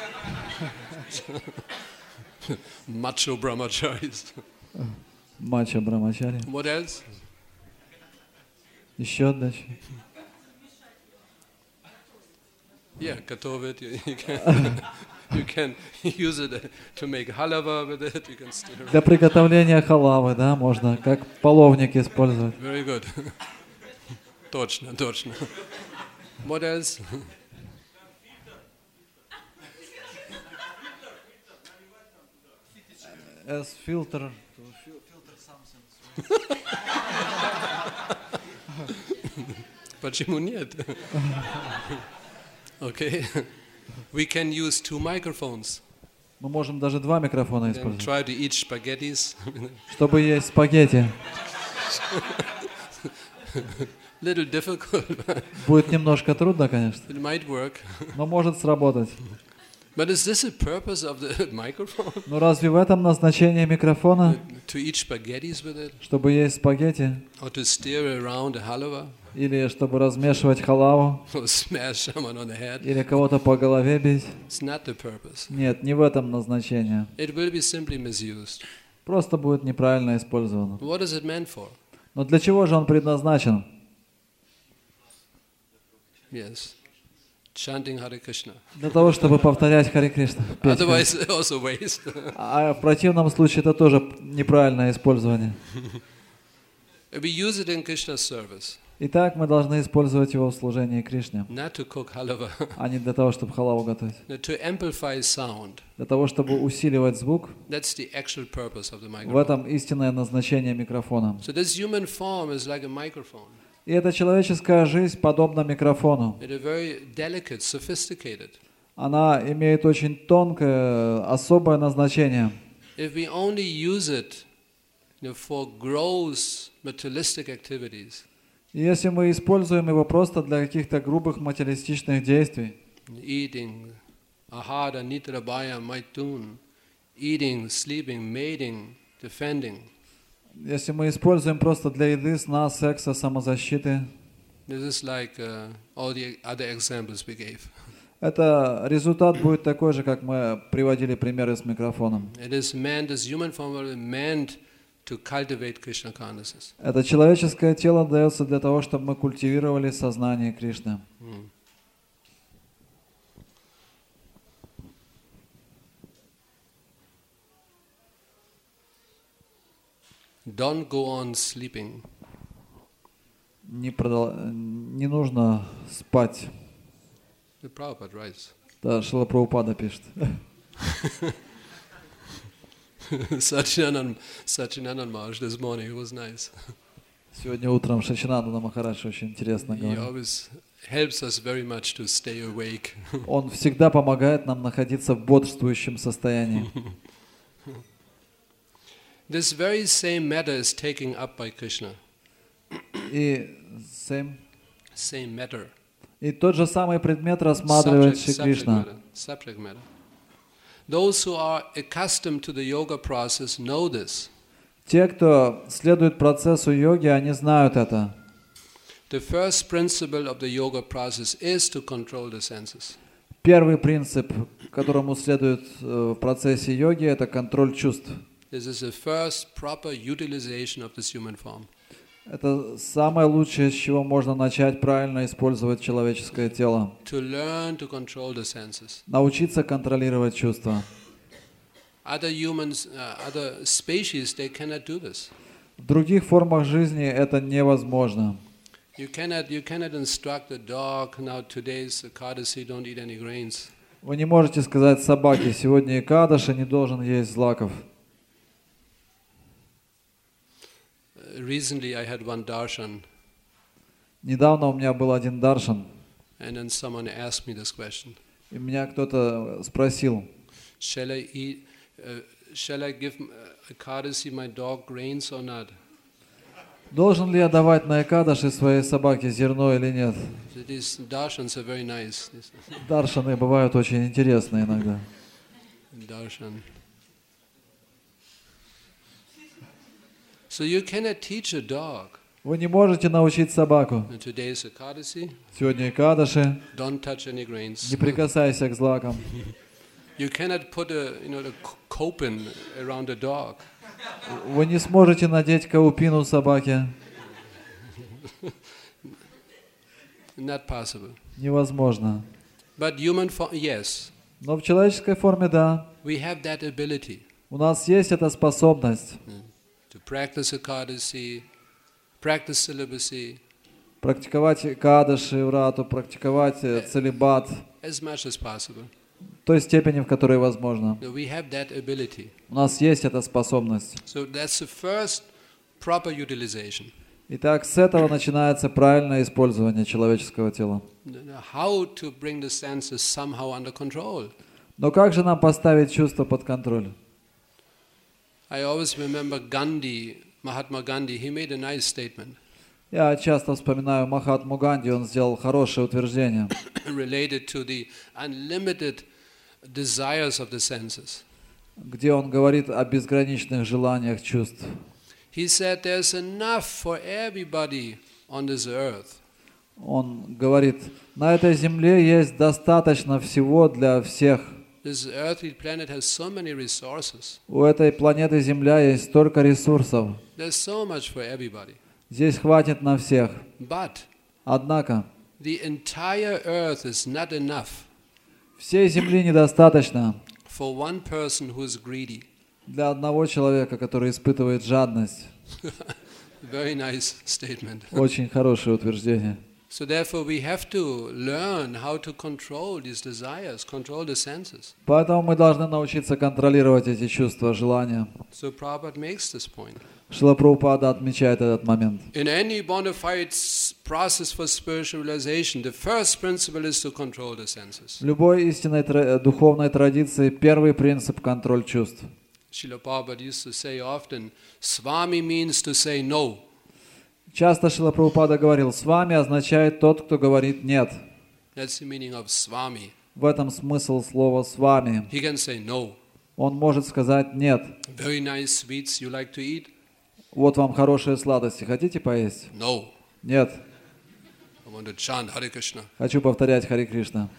Macho brahmacharis. Мачо брамачари. What else? Еще для чего? Yeah, готовить. You, you can you can use it to make halava with it. You can stir it. Для приготовления халавы, да, можно как половник использовать. Very good. Точно, точно. What else? As filter. Почему нет? Okay. We can use two microphones. Мы можем даже два микрофона Then использовать. try to eat spaghettis. Чтобы есть спагетти. Little difficult, but Будет немножко трудно, конечно, it might work. но может сработать. But is this the purpose of the microphone? Но разве в этом назначение микрофона? To eat spaghettis with it? Чтобы есть спагетти? Or to stir around a halava? Или чтобы размешивать халаву? Or smash someone on the head? Или кого-то по голове бить? It's not the purpose. Нет, не в этом назначение. It will be simply misused. Просто будет неправильно использовано. What is it meant for? Но для чего же он предназначен? Yes. Chanting Hare Krishna. Для того, чтобы повторять Харе Кришна. петь Харе. Otherwise, also waste. А в противном случае это тоже неправильное использование. We use it in Krishna's service, Итак, мы должны использовать его в служении Кришне, not to cook halava, а не для того, чтобы халаву готовить. to amplify sound. Для того, чтобы усиливать звук, That's the actual purpose of the в microphone. этом истинное назначение микрофона. So this human form is like a microphone. И эта человеческая жизнь подобна микрофону. It is very delicate, sophisticated. Она имеет очень тонкое, особое назначение. If we only use it, you know, for gross materialistic activities, И если мы используем его просто для каких-то грубых материалистичных действий, eating, ahara, nitra, bhaya, maitun, eating, sleeping, mating, defending, если мы используем просто для еды, сна, секса, самозащиты, this is like uh, all the other examples we gave. это результат будет такой же, как мы приводили примеры с микрофоном. It is meant, this human form is meant to cultivate Krishna consciousness. Это человеческое тело дается для того, чтобы мы культивировали сознание Кришны. Hmm. Don't go on sleeping. Не, продол... не нужно спать. The Prabhupada writes. Да, Шрила Прабхупада пишет. Satchidanand Satchidanand Maharaj this morning, it was nice. Сегодня утром Шачинанда Махарадж очень интересно He говорил. always helps us very much to stay awake. Он всегда помогает нам находиться в бодрствующем состоянии. This very same matter is taken up by Krishna. И, same, Same matter. и тот же самый предмет рассматривает Subject, Шри subject Кришна. matter. Subject matter. Those who are accustomed to the yoga process know this. Те, кто следует процессу йоги, они знают это. The first principle of the yoga process is to control the senses. Первый принцип, которому следует э, в процессе йоги, это контроль чувств. This is the first proper utilization of this human form. Это самое лучшее, с чего можно начать правильно использовать человеческое тело. To learn to control the senses. Научиться контролировать чувства. Other humans, uh, other species, they cannot do this. В других формах жизни это невозможно. You cannot, you cannot instruct a dog, now today's Ekadasi, don't eat any grains. Вы не можете сказать собаке, сегодня Экадаши, не должен есть злаков. Recently I had one darshan, Недавно у меня был один даршан, and then someone asked me this question. и меня кто-то спросил, Shall I eat, uh, shall I give uh, Ekadasi my dog grains or not? должен ли я давать на Экадаши своей собаке зерно или нет? So these darshans are very nice. This Даршаны бывают очень интересные иногда. darshan. So you cannot teach a dog. Вы не можете научить собаку. And today is Ekadasi. Сегодня Экадаши. Don't touch any grains. Не прикасайся к злакам. You cannot put a, you know, the copin around a dog. Вы не сможете надеть каупину собаке. Not possible. Невозможно. But human form, yes. Но в человеческой форме, да. We have that ability. У нас есть эта способность. To practice Ekadasi, practice celibacy. Практиковать Кадаши, Врату, практиковать целибат. As much as possible. В той степени, в которой возможно. We have that ability. У нас есть эта способность. So that's the first proper utilization. Итак, с этого начинается правильное использование человеческого тела. How to bring the senses somehow under control. Но как же нам поставить чувства под контроль? I always remember Gandhi, Mahatma Gandhi. He made a nice statement. Я часто вспоминаю Махатму Ганди, он сделал хорошее утверждение. Related to the unlimited desires of the senses. Где он говорит о безграничных желаниях чувств. He said there's enough for everybody on this earth. Он говорит, на этой земле есть достаточно всего для всех. This earthly planet has so many resources. У этой планеты Земля есть столько ресурсов. There's so much for everybody. Здесь хватит на всех. But Однако the entire earth is not enough всей Земли недостаточно for one person who is greedy. для одного человека, который испытывает жадность. Very nice statement. Очень хорошее утверждение. So therefore we have to learn how to control these desires, control the senses. Поэтому мы должны научиться контролировать эти чувства, желания. So Prabhupada makes this point. Шрила Прабхупада отмечает этот момент. In any bona fide process for spiritualization, the first principle is to control the senses. В любой истинной духовной традиции первый принцип — контроль чувств. Srila Prabhupada used to say often, Swami means to say no. Часто Шрила Прабхупада говорил, с вами означает тот, кто говорит нет. That's the meaning of Swami. В этом смысл слова с вами. He can say no. Он может сказать нет. Very nice sweets you like to eat? Вот вам хорошие сладости. Хотите поесть? No. Нет. I want to chant Hare Krishna. Хочу повторять Харе Кришна.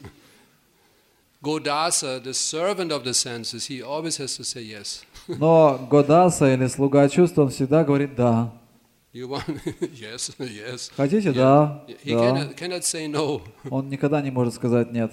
Godasa, the servant of the senses, he always has to say yes. Но Годаса или слуга чувств, он всегда говорит да. You want yes, yes. Хотите? Да. He Да. cannot, cannot say no. Он никогда не может сказать нет.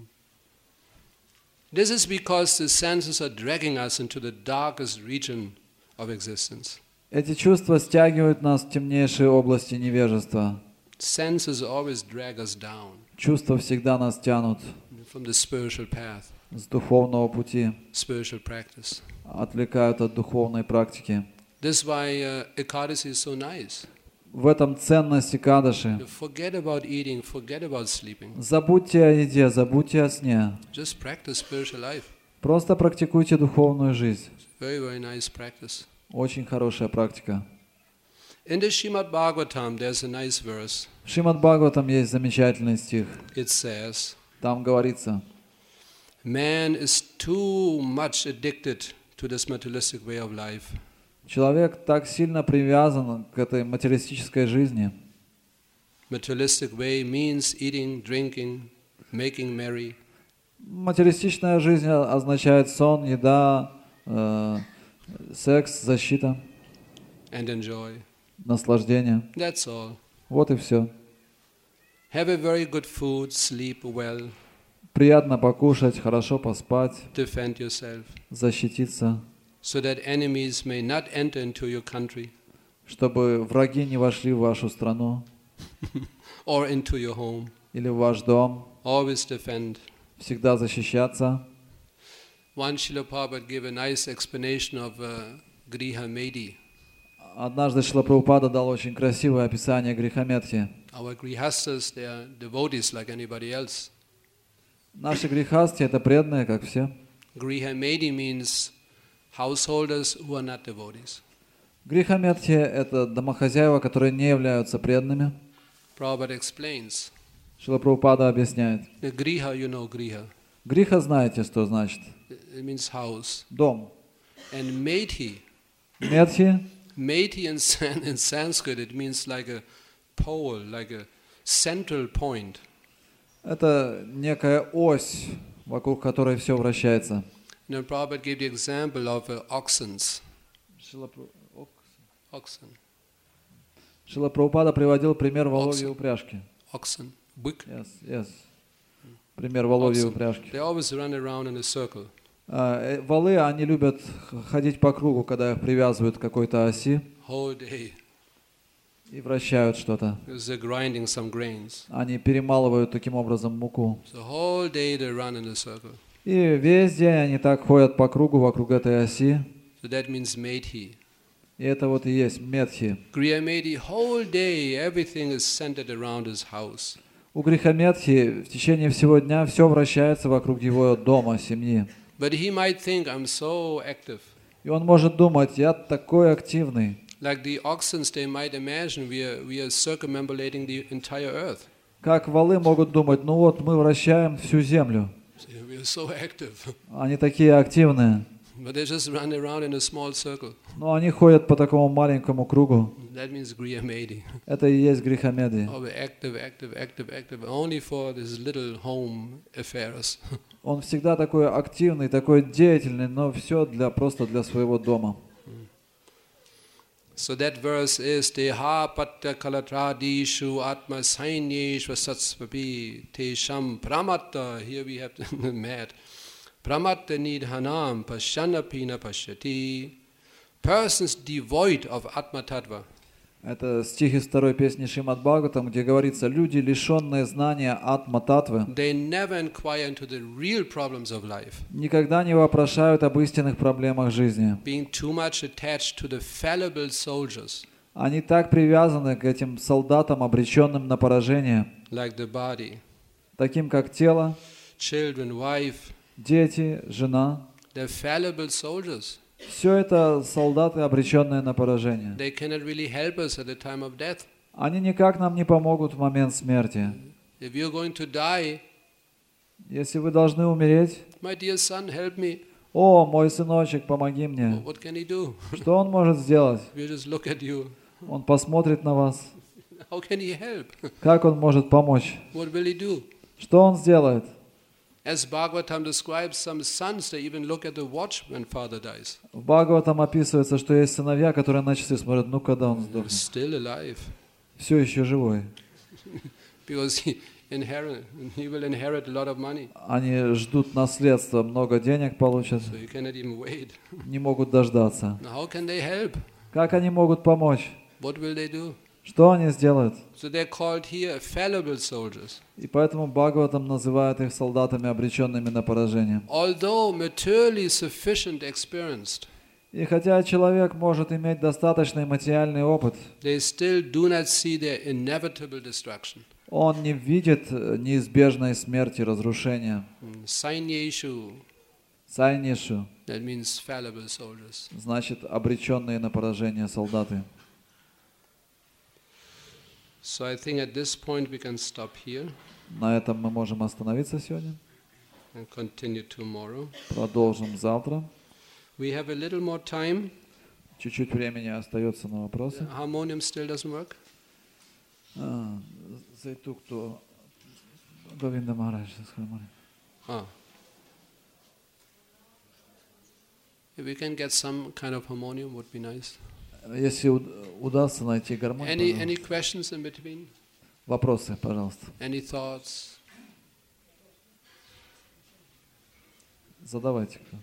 This is because the senses are dragging us into the darkest region of existence. Эти чувства стягивают нас в темнейшие области невежества. Senses always drag us down Чувства всегда нас тянут from the spiritual path, с духовного пути, spiritual practice. отвлекают от духовной практики. This is why uh, Ekadasi is so nice. В этом ценность Экадаши. Forget about eating, forget about sleeping. Забудьте о еде, забудьте о сне. Just practice spiritual life. Просто практикуйте духовную жизнь. Very, very nice practice. Очень хорошая практика. In the Srimad Bhagavatam, there's a nice verse. В Шримад Бхагаватам есть замечательный стих. It says, Там говорится, man is too much addicted to this materialistic way of life. человек так сильно привязан к этой материалистической жизни. Materialistic way means eating, drinking, making merry. Материалистичная жизнь означает сон, еда, э, секс, защита, And enjoy. наслаждение. That's all. Вот и все. Have a very good food, sleep well, Приятно покушать, хорошо поспать, defend yourself, защититься, so that enemies may not enter into your country чтобы враги не вошли в вашу страну or into your home. или в ваш дом. Always defend. Всегда защищаться. One Srila Prabhupada gave a nice explanation of uh, Griha Medi. Однажды Шрила Прабхупада дал очень красивое описание грехометхи. Our Grihastas, they are devotees like anybody else. Наши грехасти — это преданные, как все. Griha Medi means householders who are not devotees. Грехометхи — это домохозяева, которые не являются преданными. Prabhupada explains. Шрила Прабхупада объясняет. The Griha, you know Griha. Гриха знаете, что значит? It means house. Дом. And Medhi Метхи Methi in, San, in Sanskrit, it means like a pole, like a central point. Это некая ось, вокруг которой все вращается. You know, Prabhupada gave the example of uh, oxens. Oxen. Шрила Прабхупада приводил пример воловьей упряжки. Oxen. Big. Yes, yes. Пример воловьей упряжки. They always run around in a circle. Uh, валы, они любят ходить по кругу, когда их привязывают к какой-то оси. Whole day. И вращают что-то. They're grinding some grains. Они перемалывают таким образом муку. So whole day they run in a circle. И весь день они так ходят по кругу вокруг этой оси. So that means Methi. И это вот и есть Метхи. Griha Methi, whole day everything is centered around his house. У Грихаметхи в течение всего дня все вращается вокруг его дома, семьи. But he might think, I'm so active. И он может думать, я такой активный. Like the oxens, they might imagine we are, we are circumambulating the entire earth. Как валы могут думать, ну вот мы вращаем всю землю. So we are so active. Они такие активные. But they just run around in a small circle. Но они ходят по такому маленькому кругу. That means Griha Methi. Это и есть Грихамедhi. Oh, we're active, active, active, active, only for these little home affairs. Он всегда такой активный, такой деятельный, но все для, просто для своего дома. So that verse is Teha Patta Kalatradishu Atma Sainyeshva Satsvapi Tesham Pramatta. Here we have the mat. Pramatta Nidhanam Pashanapina Pashyati. Persons devoid of Atma Tattva. Это стих из второй песни Шримад Бхагаватам, где говорится, люди, лишенные знания Атма-татвы, They never inquire into the real problems of life. никогда не вопрошают об истинных проблемах жизни. Being too much attached to the fallible soldiers, Они так привязаны к этим солдатам, обреченным на поражение, like the body, таким как тело, children, wife, дети, жена. they're fallible soldiers. Все это солдаты, обреченные на поражение. They cannot really help us at the time of death. Они никак нам не помогут в момент смерти. If you're going to die, Если вы должны умереть, my dear son, help me. о, мой сыночек, помоги мне. What can he do? Что он может сделать? We'll just look at you. Он посмотрит на вас. How can he help? Как он может помочь? What will he do? Что он сделает? As Bhagavatam describes, some sons, they even look at the watch when father dies. В Бхагаватам описывается, что есть сыновья, которые на часы смотрят, ну когда он He's сдохнет. still alive. Все еще живой. Because he, inherit, he will inherit a lot of money. Они ждут наследства, много денег получат, So you cannot even wait. не могут дождаться. Now how can they help? Как они могут помочь? What will they do? Что они сделают? So they're called here fallible soldiers. И поэтому Бхагаватам называют их солдатами, обреченными на поражение. Although materially sufficient experienced, И хотя человек может иметь достаточный материальный опыт, they still do not see their inevitable destruction. он не видит неизбежной смерти, разрушения. Sainyeshu, Сайнишу that means fallible soldiers. значит обреченные на поражение солдаты. So I think at this point we can stop here На этом мы можем остановиться сегодня. and continue tomorrow. Продолжим завтра. We have a little more time. Чуть-чуть времени остается на вопросы. The harmonium still doesn't work. А, зайту, кто Говинда Махарадж с хармонией. Ah. If we can get some kind of harmonium, would be nice. Если уд- удастся найти гармонию, Any пожалуйста. any questions in between? Вопросы, пожалуйста. Any thoughts? Задавайте. Кто.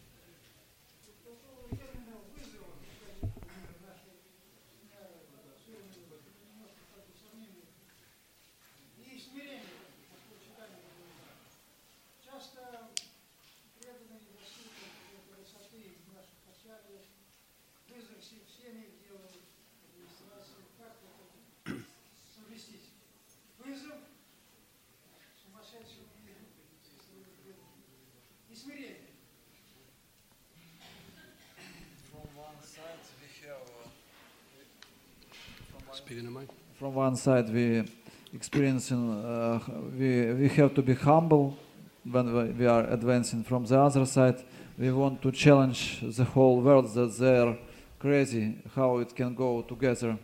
Speak in the mic. From one side, we experiencing, uh, we we have to be humble when we- we are advancing. From the other side, we want to challenge the whole world that they are crazy how it can go together.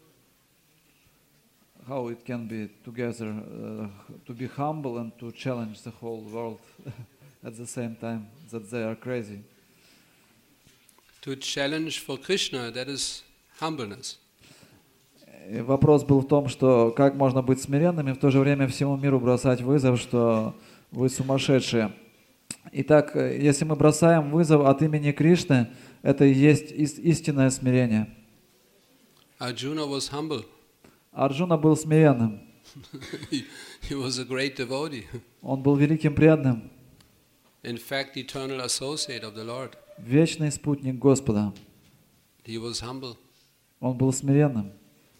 How it can be together, uh, to be humble and to challenge the whole world at the same time, that they are crazy. To challenge for Krishna, that is humbleness. И вопрос был в том, что как можно быть смиренными, в то же время всему миру бросать вызов, что вы сумасшедшие. Итак, если мы бросаем вызов от имени Кришны, это и есть истинное смирение. Arjuna was humble. Арджуна был смиренным. he, he was a great devotee. Он был великим преданным. In fact, eternal associate of the Lord. Вечный спутник Господа. He was humble. Он был смиренным.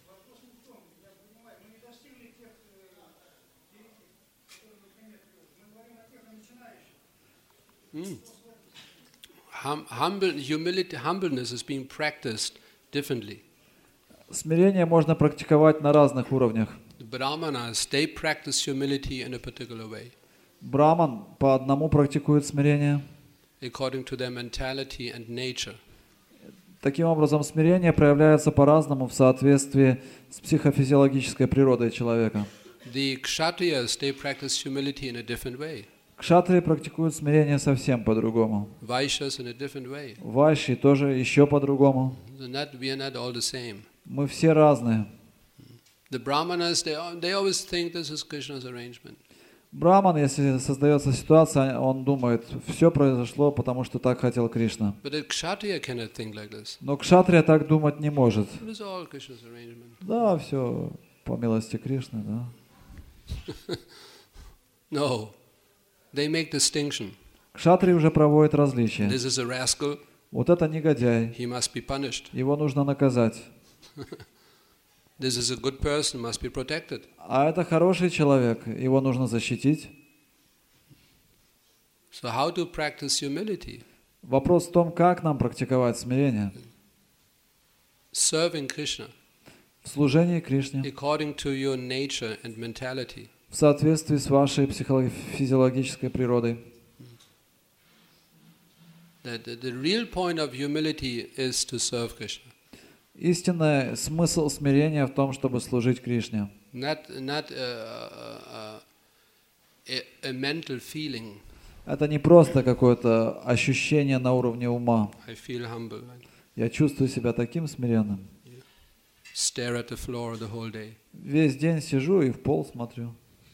Mm. Hum, humble, humility, humbleness is being practiced differently. Смирение можно практиковать на разных уровнях. The Brahmanas, they practice humility in a particular way, Браман по одному практикует смирение. according to their mentality and nature. Таким образом, смирение проявляется по-разному в соответствии с психофизиологической природой человека. The Kshatriyas, they practice humility in a different way. Кшатрии практикуют смирение совсем по-другому. Vaishyas in a different way. Вайши тоже еще по-другому. So not, we are not all the same. Мы все разные. The Brahmanas, they, they always think this is Krishna's arrangement. Браман, если создается ситуация, он думает, все произошло, потому что так хотел Кришна. But a Kshatriya cannot think like this. Но кшатрия так думать не может. It is all Krishna's arrangement. Да, все по милости Кришны, да. No, they make distinction. Кшатрии уже проводят различия. This is a rascal, Вот это негодяй, he must be punished. его нужно наказать. This is a good person, must be protected. А это хороший человек, его нужно защитить. So how to practice humility? Вопрос в том, как нам практиковать смирение. Serving Krishna В служении Кришне, according to your nature and mentality. в соответствии с вашей психофизиологической природой. The, the, the real point of humility is to serve Krishna. Истинный смысл смирения в том, чтобы служить Кришне. Not, not a, a, a, a mental feeling. Это не просто какое-то ощущение на уровне ума. I feel humble. Я чувствую себя таким смиренным. Stare at the floor the whole day. Весь день сижу и в пол смотрю.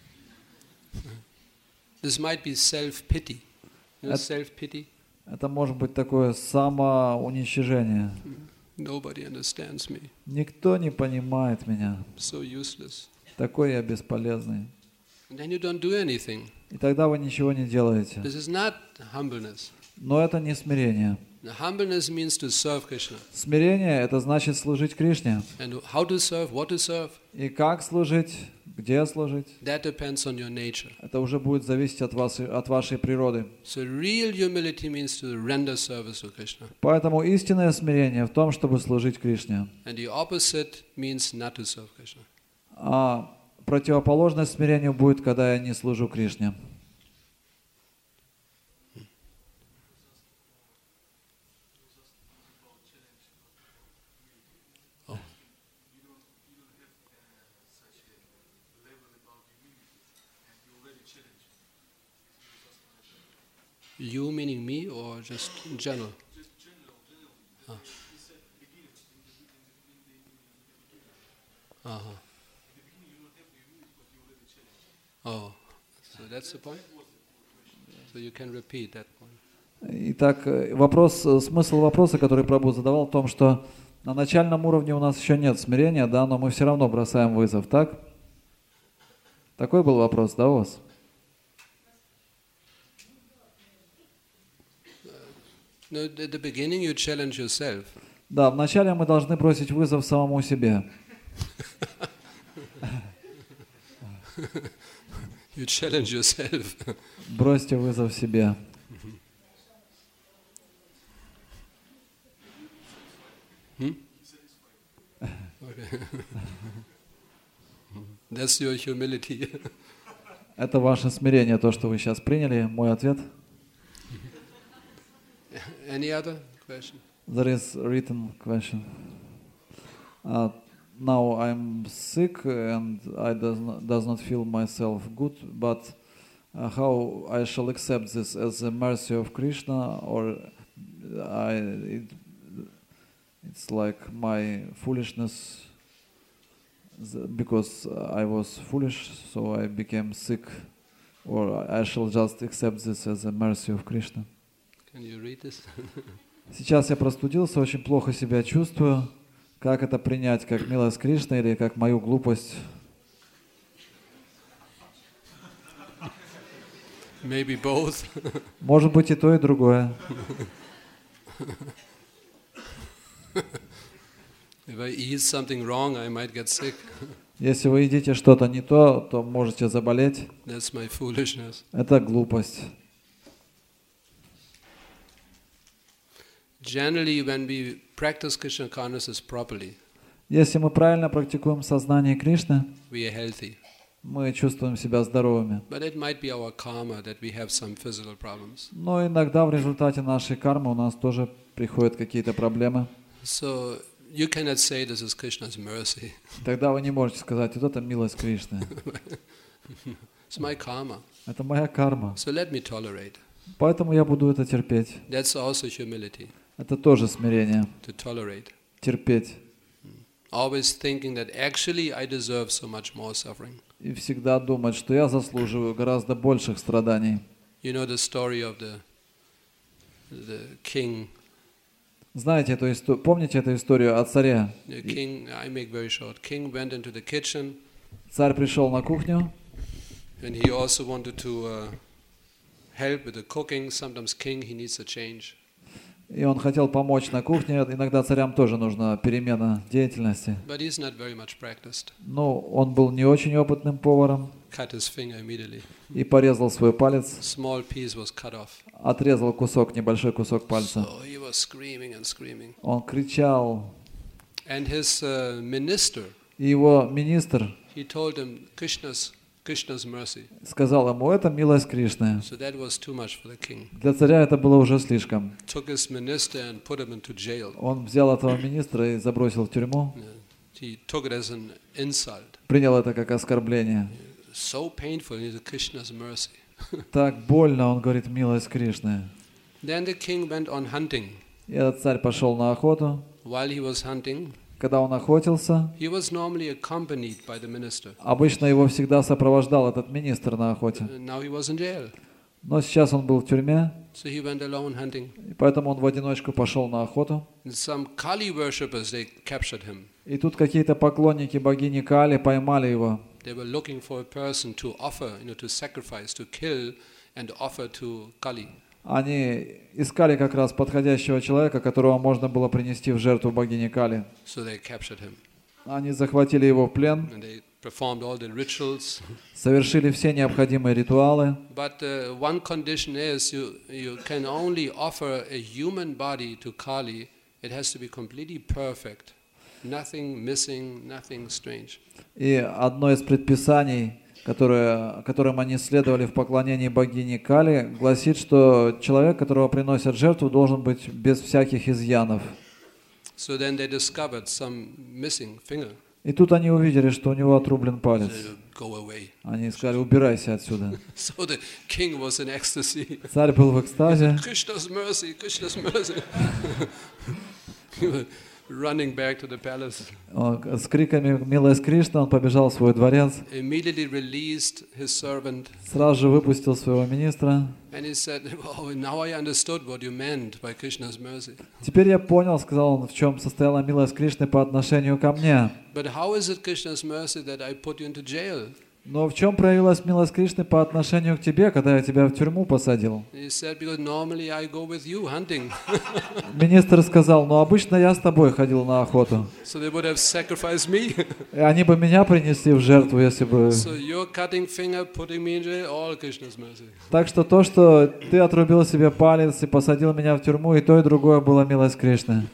This might be self-pity. You know, self-pity? Это может быть такое самоуничижение. Nobody understands me. Никто не понимает меня. So useless. Такой я бесполезный. And then you don't do anything. И тогда вы ничего не делаете. This is not humbleness. Но это не смирение. The humbleness means to serve Krishna. Смирение — это значит служить Кришне. And how to serve, what to serve, И как служить, где служить, that depends on your nature. это уже будет зависеть от вас, от вашей природы. So real humility means to render service to Krishna. Поэтому истинное смирение в том, чтобы служить Кришне. And the opposite means not to serve Krishna. А противоположность смирению будет, когда я не служу Кришне. You meaning me or just in general? Ah. Uh-huh. Oh, so that's the point? So you can repeat that point. Итак, вопрос, смысл вопроса, который Прабху задавал, в том, что на начальном уровне у нас еще нет смирения, да, но мы все равно бросаем вызов, так? Такой был вопрос, да, у вас? No, at the beginning you challenge yourself. Да, вначале мы должны бросить вызов самому себе. You challenge yourself. Бросьте вызов себе. Hmm? Okay. That's your humility. Это ваше смирение, то, что вы сейчас приняли. Мой ответ. Any other question? There is a written question. Uh, now I'm sick and I does not, does not feel myself good, but uh, how I shall accept this as a mercy of Krishna, or I, it, it's like my foolishness, because I was foolish, so I became sick, or I shall just accept this as a mercy of Krishna. Can you read this? Сейчас я простудился, очень плохо себя чувствую. Как это принять, как милость Кришны или как мою глупость? Maybe both. Может быть и то, и другое. If I eat something wrong, I might get sick. Если вы едите что-то не то, то можете заболеть. That's my foolishness. Это глупость. Generally, when we practice Krishna consciousness properly, Если мы правильно практикуем сознание Кришны, we are healthy. мы чувствуем себя здоровыми. But it might be our karma that we have some physical problems. Но иногда в результате нашей кармы у нас тоже приходят какие-то проблемы. So you cannot say this is Krishna's mercy. Тогда вы не можете сказать, вот это милость Кришны. It's my karma. Это моя карма. So let me tolerate. Поэтому я буду это терпеть. That's also humility, Это тоже смирение. to tolerate. Терпеть. Always thinking that actually I deserve so much more suffering. И всегда думать, что я заслуживаю гораздо больших страданий. You know the story of the the king. Знаете эту историю? Помните эту историю о царе? The king, I make very short. King went into the kitchen, Царь пришел на кухню, and he also wanted to uh, help with the cooking. Sometimes king he needs a change. и он хотел помочь на кухне. Иногда царям тоже нужна перемена деятельности. But he's not very much practiced. Но он был не очень опытным поваром Cut his finger immediately. и порезал свой палец, Small piece was cut off. отрезал кусок, небольшой кусок пальца. So he was screaming and screaming. Он кричал, And his uh, minister, и его министр he told him Krishna's Krishna's mercy. сказал ему, это милость Кришны. So that was too much for the king. Для царя это было уже слишком. Took his minister and put him into jail. Он взял этого министра и забросил в тюрьму, Yeah. He took it as an insult. принял это как оскорбление. So painful, he said, Krishna's mercy. Так больно, он говорит, милость Кришны. Then the king went on hunting. И этот царь пошел на охоту. While he was hunting, Когда он охотился, he was normally accompanied by the minister. обычно его всегда сопровождал этот министр на охоте. And now he was in jail. Но сейчас он был в тюрьме, So he went alone hunting. и поэтому он в одиночку пошел на охоту. And some Kali worshippers, they captured him. И тут какие-то поклонники богини Кали поймали его. They were looking for a person to offer, you know, to sacrifice, to kill and offer to Kali. Они искали как раз подходящего человека, которого можно было принести в жертву богине Кали. So they captured him. Они захватили его в плен, And they performed all the rituals. совершили все необходимые ритуалы. But uh, one condition is you, you can only offer a human body to Kali. It has to be completely perfect. Nothing missing, nothing strange. И одно из предписаний, которое, которым они следовали в поклонении богини Кали, гласит, что человек, которого приносят жертву, должен быть без всяких изъянов. So then they discovered some missing finger. И тут они увидели, что у него отрублен They палец. said, go away. Они сказали, убирайся отсюда. So the king was in ecstasy. Царь был в экстазе. Krishna's mercy, Krishna's mercy. He was running back to the palace. Он с криками «Милость Кришна» он побежал в свой дворец, Immediately released his servant. сразу же выпустил своего министра. And he said, oh, now I understood what you meant by Krishna's mercy. «Теперь я понял, — сказал он, — в чем состояла милость Кришны по отношению ко мне. But how is it Krishna's mercy that I put you into jail? Но в чем проявилась милость Кришны по отношению к тебе, когда я тебя в тюрьму посадил?» He said, because normally I go with you hunting. Министр сказал, ну обычно я с тобой ходил на охоту. So they would have sacrificed me. И они бы меня принесли в жертву, если бы... So your cutting finger, putting me in jail, all Krishna's mercy. Так что то, что ты отрубил себе палец и посадил меня в тюрьму, и то, и другое было милость Кришны.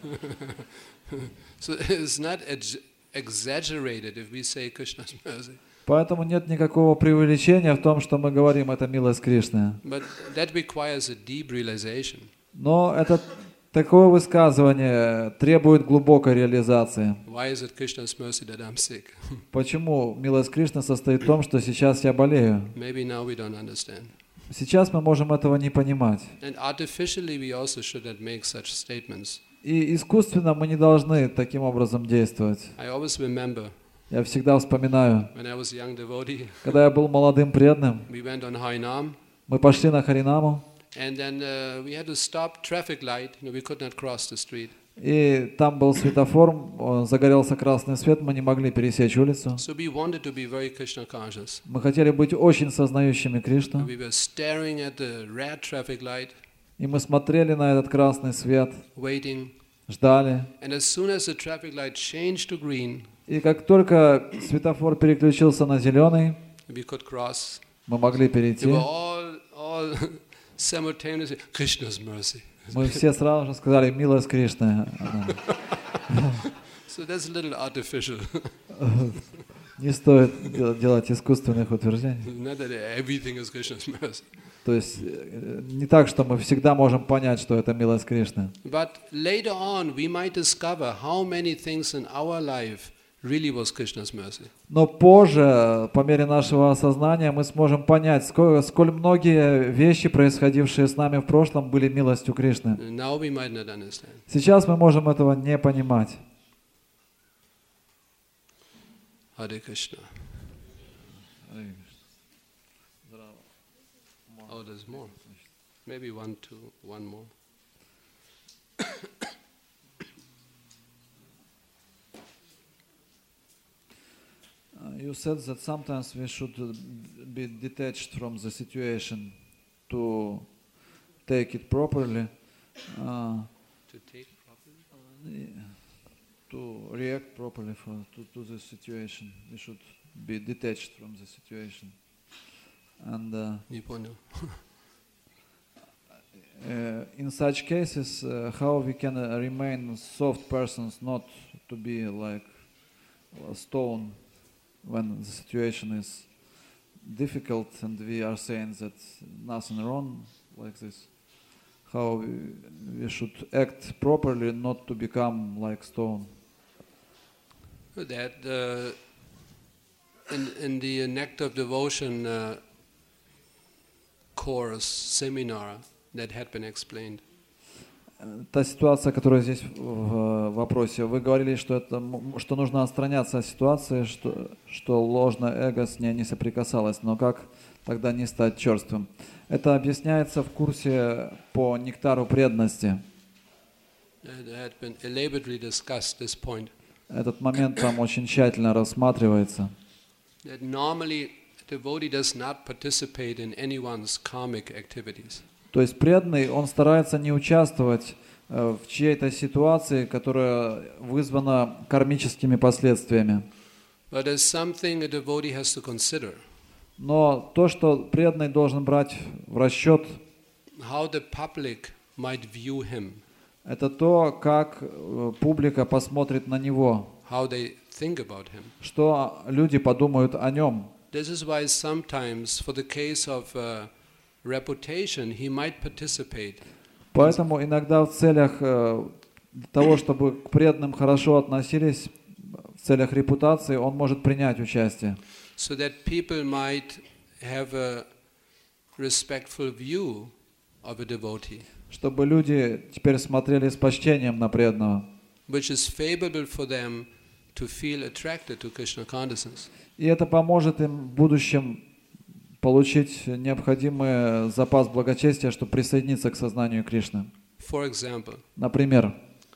So it's not ex- exaggerated if we say Krishna's mercy. Поэтому нет никакого преувеличения в том, что мы говорим, это милость Кришны. But that requires a deep realization. Но это Такое высказывание требует глубокой реализации. Why is it Krishna's mercy that I'm sick? Почему милость Кришны состоит в том, что сейчас я болею? Maybe now we don't understand. Сейчас мы можем этого не понимать. And artificially we also shouldn't make such statements. И искусственно мы не должны таким образом действовать. I always remember Я всегда вспоминаю, when I was a young devotee, когда я был молодым преданным, we went on Harinam, мы пошли на Харинаму, and then uh, we had to stop traffic light. You know, we could not cross the street. и там был светофор, э, загорелся красный свет, мы не могли пересечь улицу. So we wanted to be very Krishna conscious. Мы хотели быть очень сознающими Кришну, We were staring at the red traffic light, и мы смотрели на этот красный свет, waiting. ждали. And as soon as the traffic light changed to green, И как только светофор переключился на зеленый, we could cross. мы могли They перейти. were all, all simultaneously, Krishna's mercy. Мы все сразу же сказали «Милость Кришны». So that's a little artificial. Не стоит дел- делать искусственных утверждений. Not that everything is Krishna's mercy. То есть э, не так, что мы всегда можем понять, что это милость Кришны. But later on, we might discover how many things in our life really was Krishna's mercy. Но позже, по мере нашего осознания, мы сможем понять, сколь, сколь многие вещи, происходившие с нами в прошлом, были милостью Кришны. Now we might not understand. Сейчас мы можем этого не понимать. Hare Krishna. Oh, there's more. Maybe one, two, one more. Uh, You said that sometimes we should uh, be detached from the situation to take it properly, uh, To take properly? to react properly for, to, to the situation. We should be detached from the situation. And uh, Nipono. uh, in such cases, uh, how we can uh, remain soft persons, not to be like a stone when the situation is difficult and we are saying that nothing wrong like this. How we, we should act properly, not to become like stone. That uh, in, in the Nectar of Devotion uh, course seminar that had been explained. Та ситуация, которая здесь в вопросе, вы говорили, что это, м- что нужно отстраняться от ситуации, что, что ложное эго с ней не соприкасалось, но как тогда не стать черствым? Это объясняется в курсе по нектару преданности. It had been elaborately discussed, this point. Этот момент там очень тщательно рассматривается. That normally a devotee does not participate in anyone's karmic activities. То есть преданный, он старается не участвовать э, в чьей-то ситуации, которая вызвана кармическими последствиями. But there's something a devotee has to consider. Но то, что преданный должен брать в расчет, How the public might view him. это то, как э, публика посмотрит на него, How they think about him. что люди подумают о нем. This is why sometimes, for the case of uh, reputation, he might participate. Поэтому иногда в целях э, того, чтобы к преданным хорошо относились, в целях репутации, он может принять участие. So that people might have a respectful view of a devotee, Чтобы люди теперь смотрели с почтением на преданного. which is favorable for them to feel attracted to Krishna consciousness. И это поможет им в будущем получить необходимый запас благочестия, чтобы присоединиться к сознанию Кришны. For example, Например,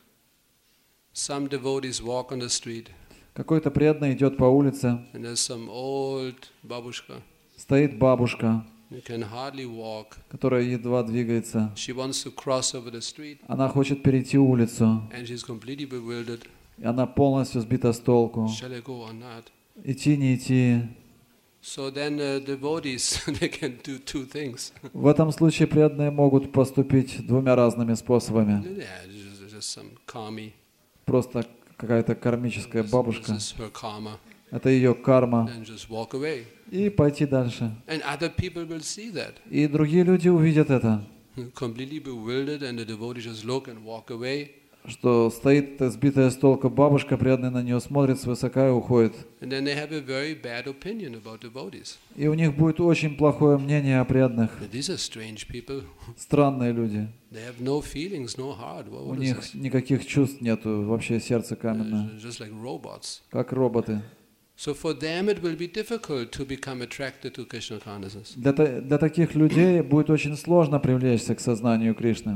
some devotees walk on the street какой-то преданный идет по улице, and there's some old babushka стоит бабушка, who can hardly walk. которая едва двигается. She wants to cross over the street Она хочет перейти улицу, and she's completely bewildered. и она полностью сбита с толку. Shall I go or not? Идти, не идти. So then uh, devotees, they can do two things. В этом случае преданные могут поступить двумя разными способами. Yeah, just, just some karmi. Просто какая-то кармическая This, бабушка. this is her karma. Это ее карма. And just walk away. И пойти дальше. And other people will see that. И другие люди увидят это. completely bewildered, and the devotee just look and walk away. Что стоит сбитая с толку бабушка, преданный на нее смотрит свысока и уходит. And then they have a very bad opinion about devotees. И у них будет очень плохое мнение о преданных. These are strange people. Странные люди. They have no feelings, no heart. What, У what is них this? никаких чувств нету, вообще сердце каменное, Uh, just like robots. как роботы. So for them it will be difficult to become attracted to Krishna consciousness. Для, та- для таких людей будет очень сложно привлечься к сознанию Кришны.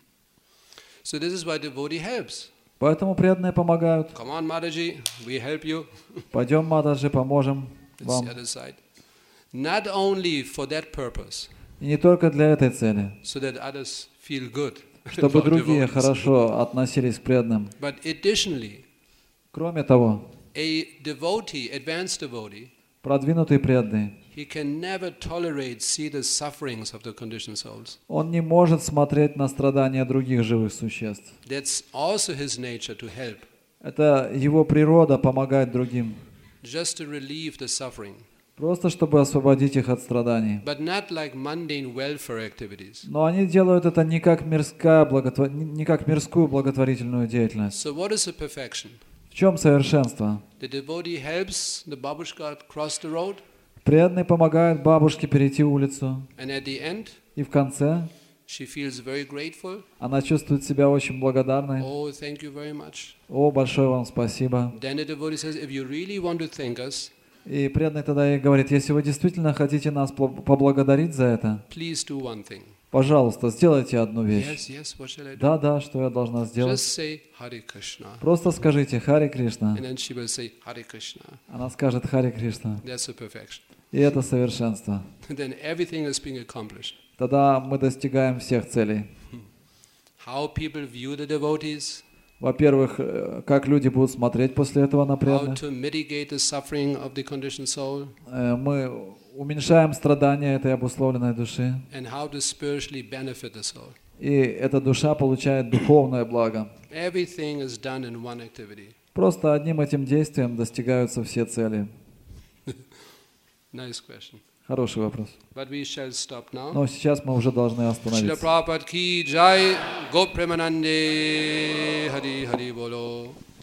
So this is why devotee helps. Поэтому преданные помогают. Come on, Mataji, we help you. Пойдем, Матаджи, поможем That's вам. the other side. Not only for that purpose, И не только для этой цели, so that others feel good, чтобы about другие devotees, хорошо относились к преданным. but additionally, Кроме того, a devotee, advanced devotee, продвинутый преданный, he can never tolerate, see the sufferings of the conditioned souls. он не может смотреть на страдания других живых существ. That's also his nature, to help, Это его природа помогать другим, just to relieve the suffering, просто чтобы освободить их от страданий. but not like mundane welfare activities. Но они делают это не как, мирская благотвор... не как мирскую благотворительную деятельность. So what is the perfection? В чем совершенство? The devotee helps the babushka cross the road, Преданный помогает бабушке перейти улицу, and at the end, и в конце she feels very grateful. она чувствует себя очень благодарной. Oh, thank you very much. О, большое вам спасибо. Then the devotee says, if you really want to thank us, И преданный тогда ей говорит, если вы действительно хотите нас пл- поблагодарить за это, please do one thing. пожалуйста, сделайте одну вещь. Yes, yes, what shall I do? Да, да, что я должна сделать? Just say Hare Krishna. Просто скажите Харе Кришна. And then she will say Hare Krishna. Она скажет Харе Кришна. That's the perfection. И это совершенство. Then everything is being accomplished. Тогда мы достигаем всех целей. How people view the devotees, Во-первых, э, как люди будут смотреть после этого на how преданных. to mitigate the suffering of the conditioned soul, Э, Мы уменьшаем страдания этой обусловленной души. and how to spiritually benefit the soul. И эта душа получает духовное благо. Everything is done in one activity. Просто одним этим действием достигаются все цели. Nice question. Хороший вопрос. But we shall stop now. Но сейчас мы уже должны Srila остановиться. Prabhupada ki jai, Go Premanande, Hari Hari Bolo.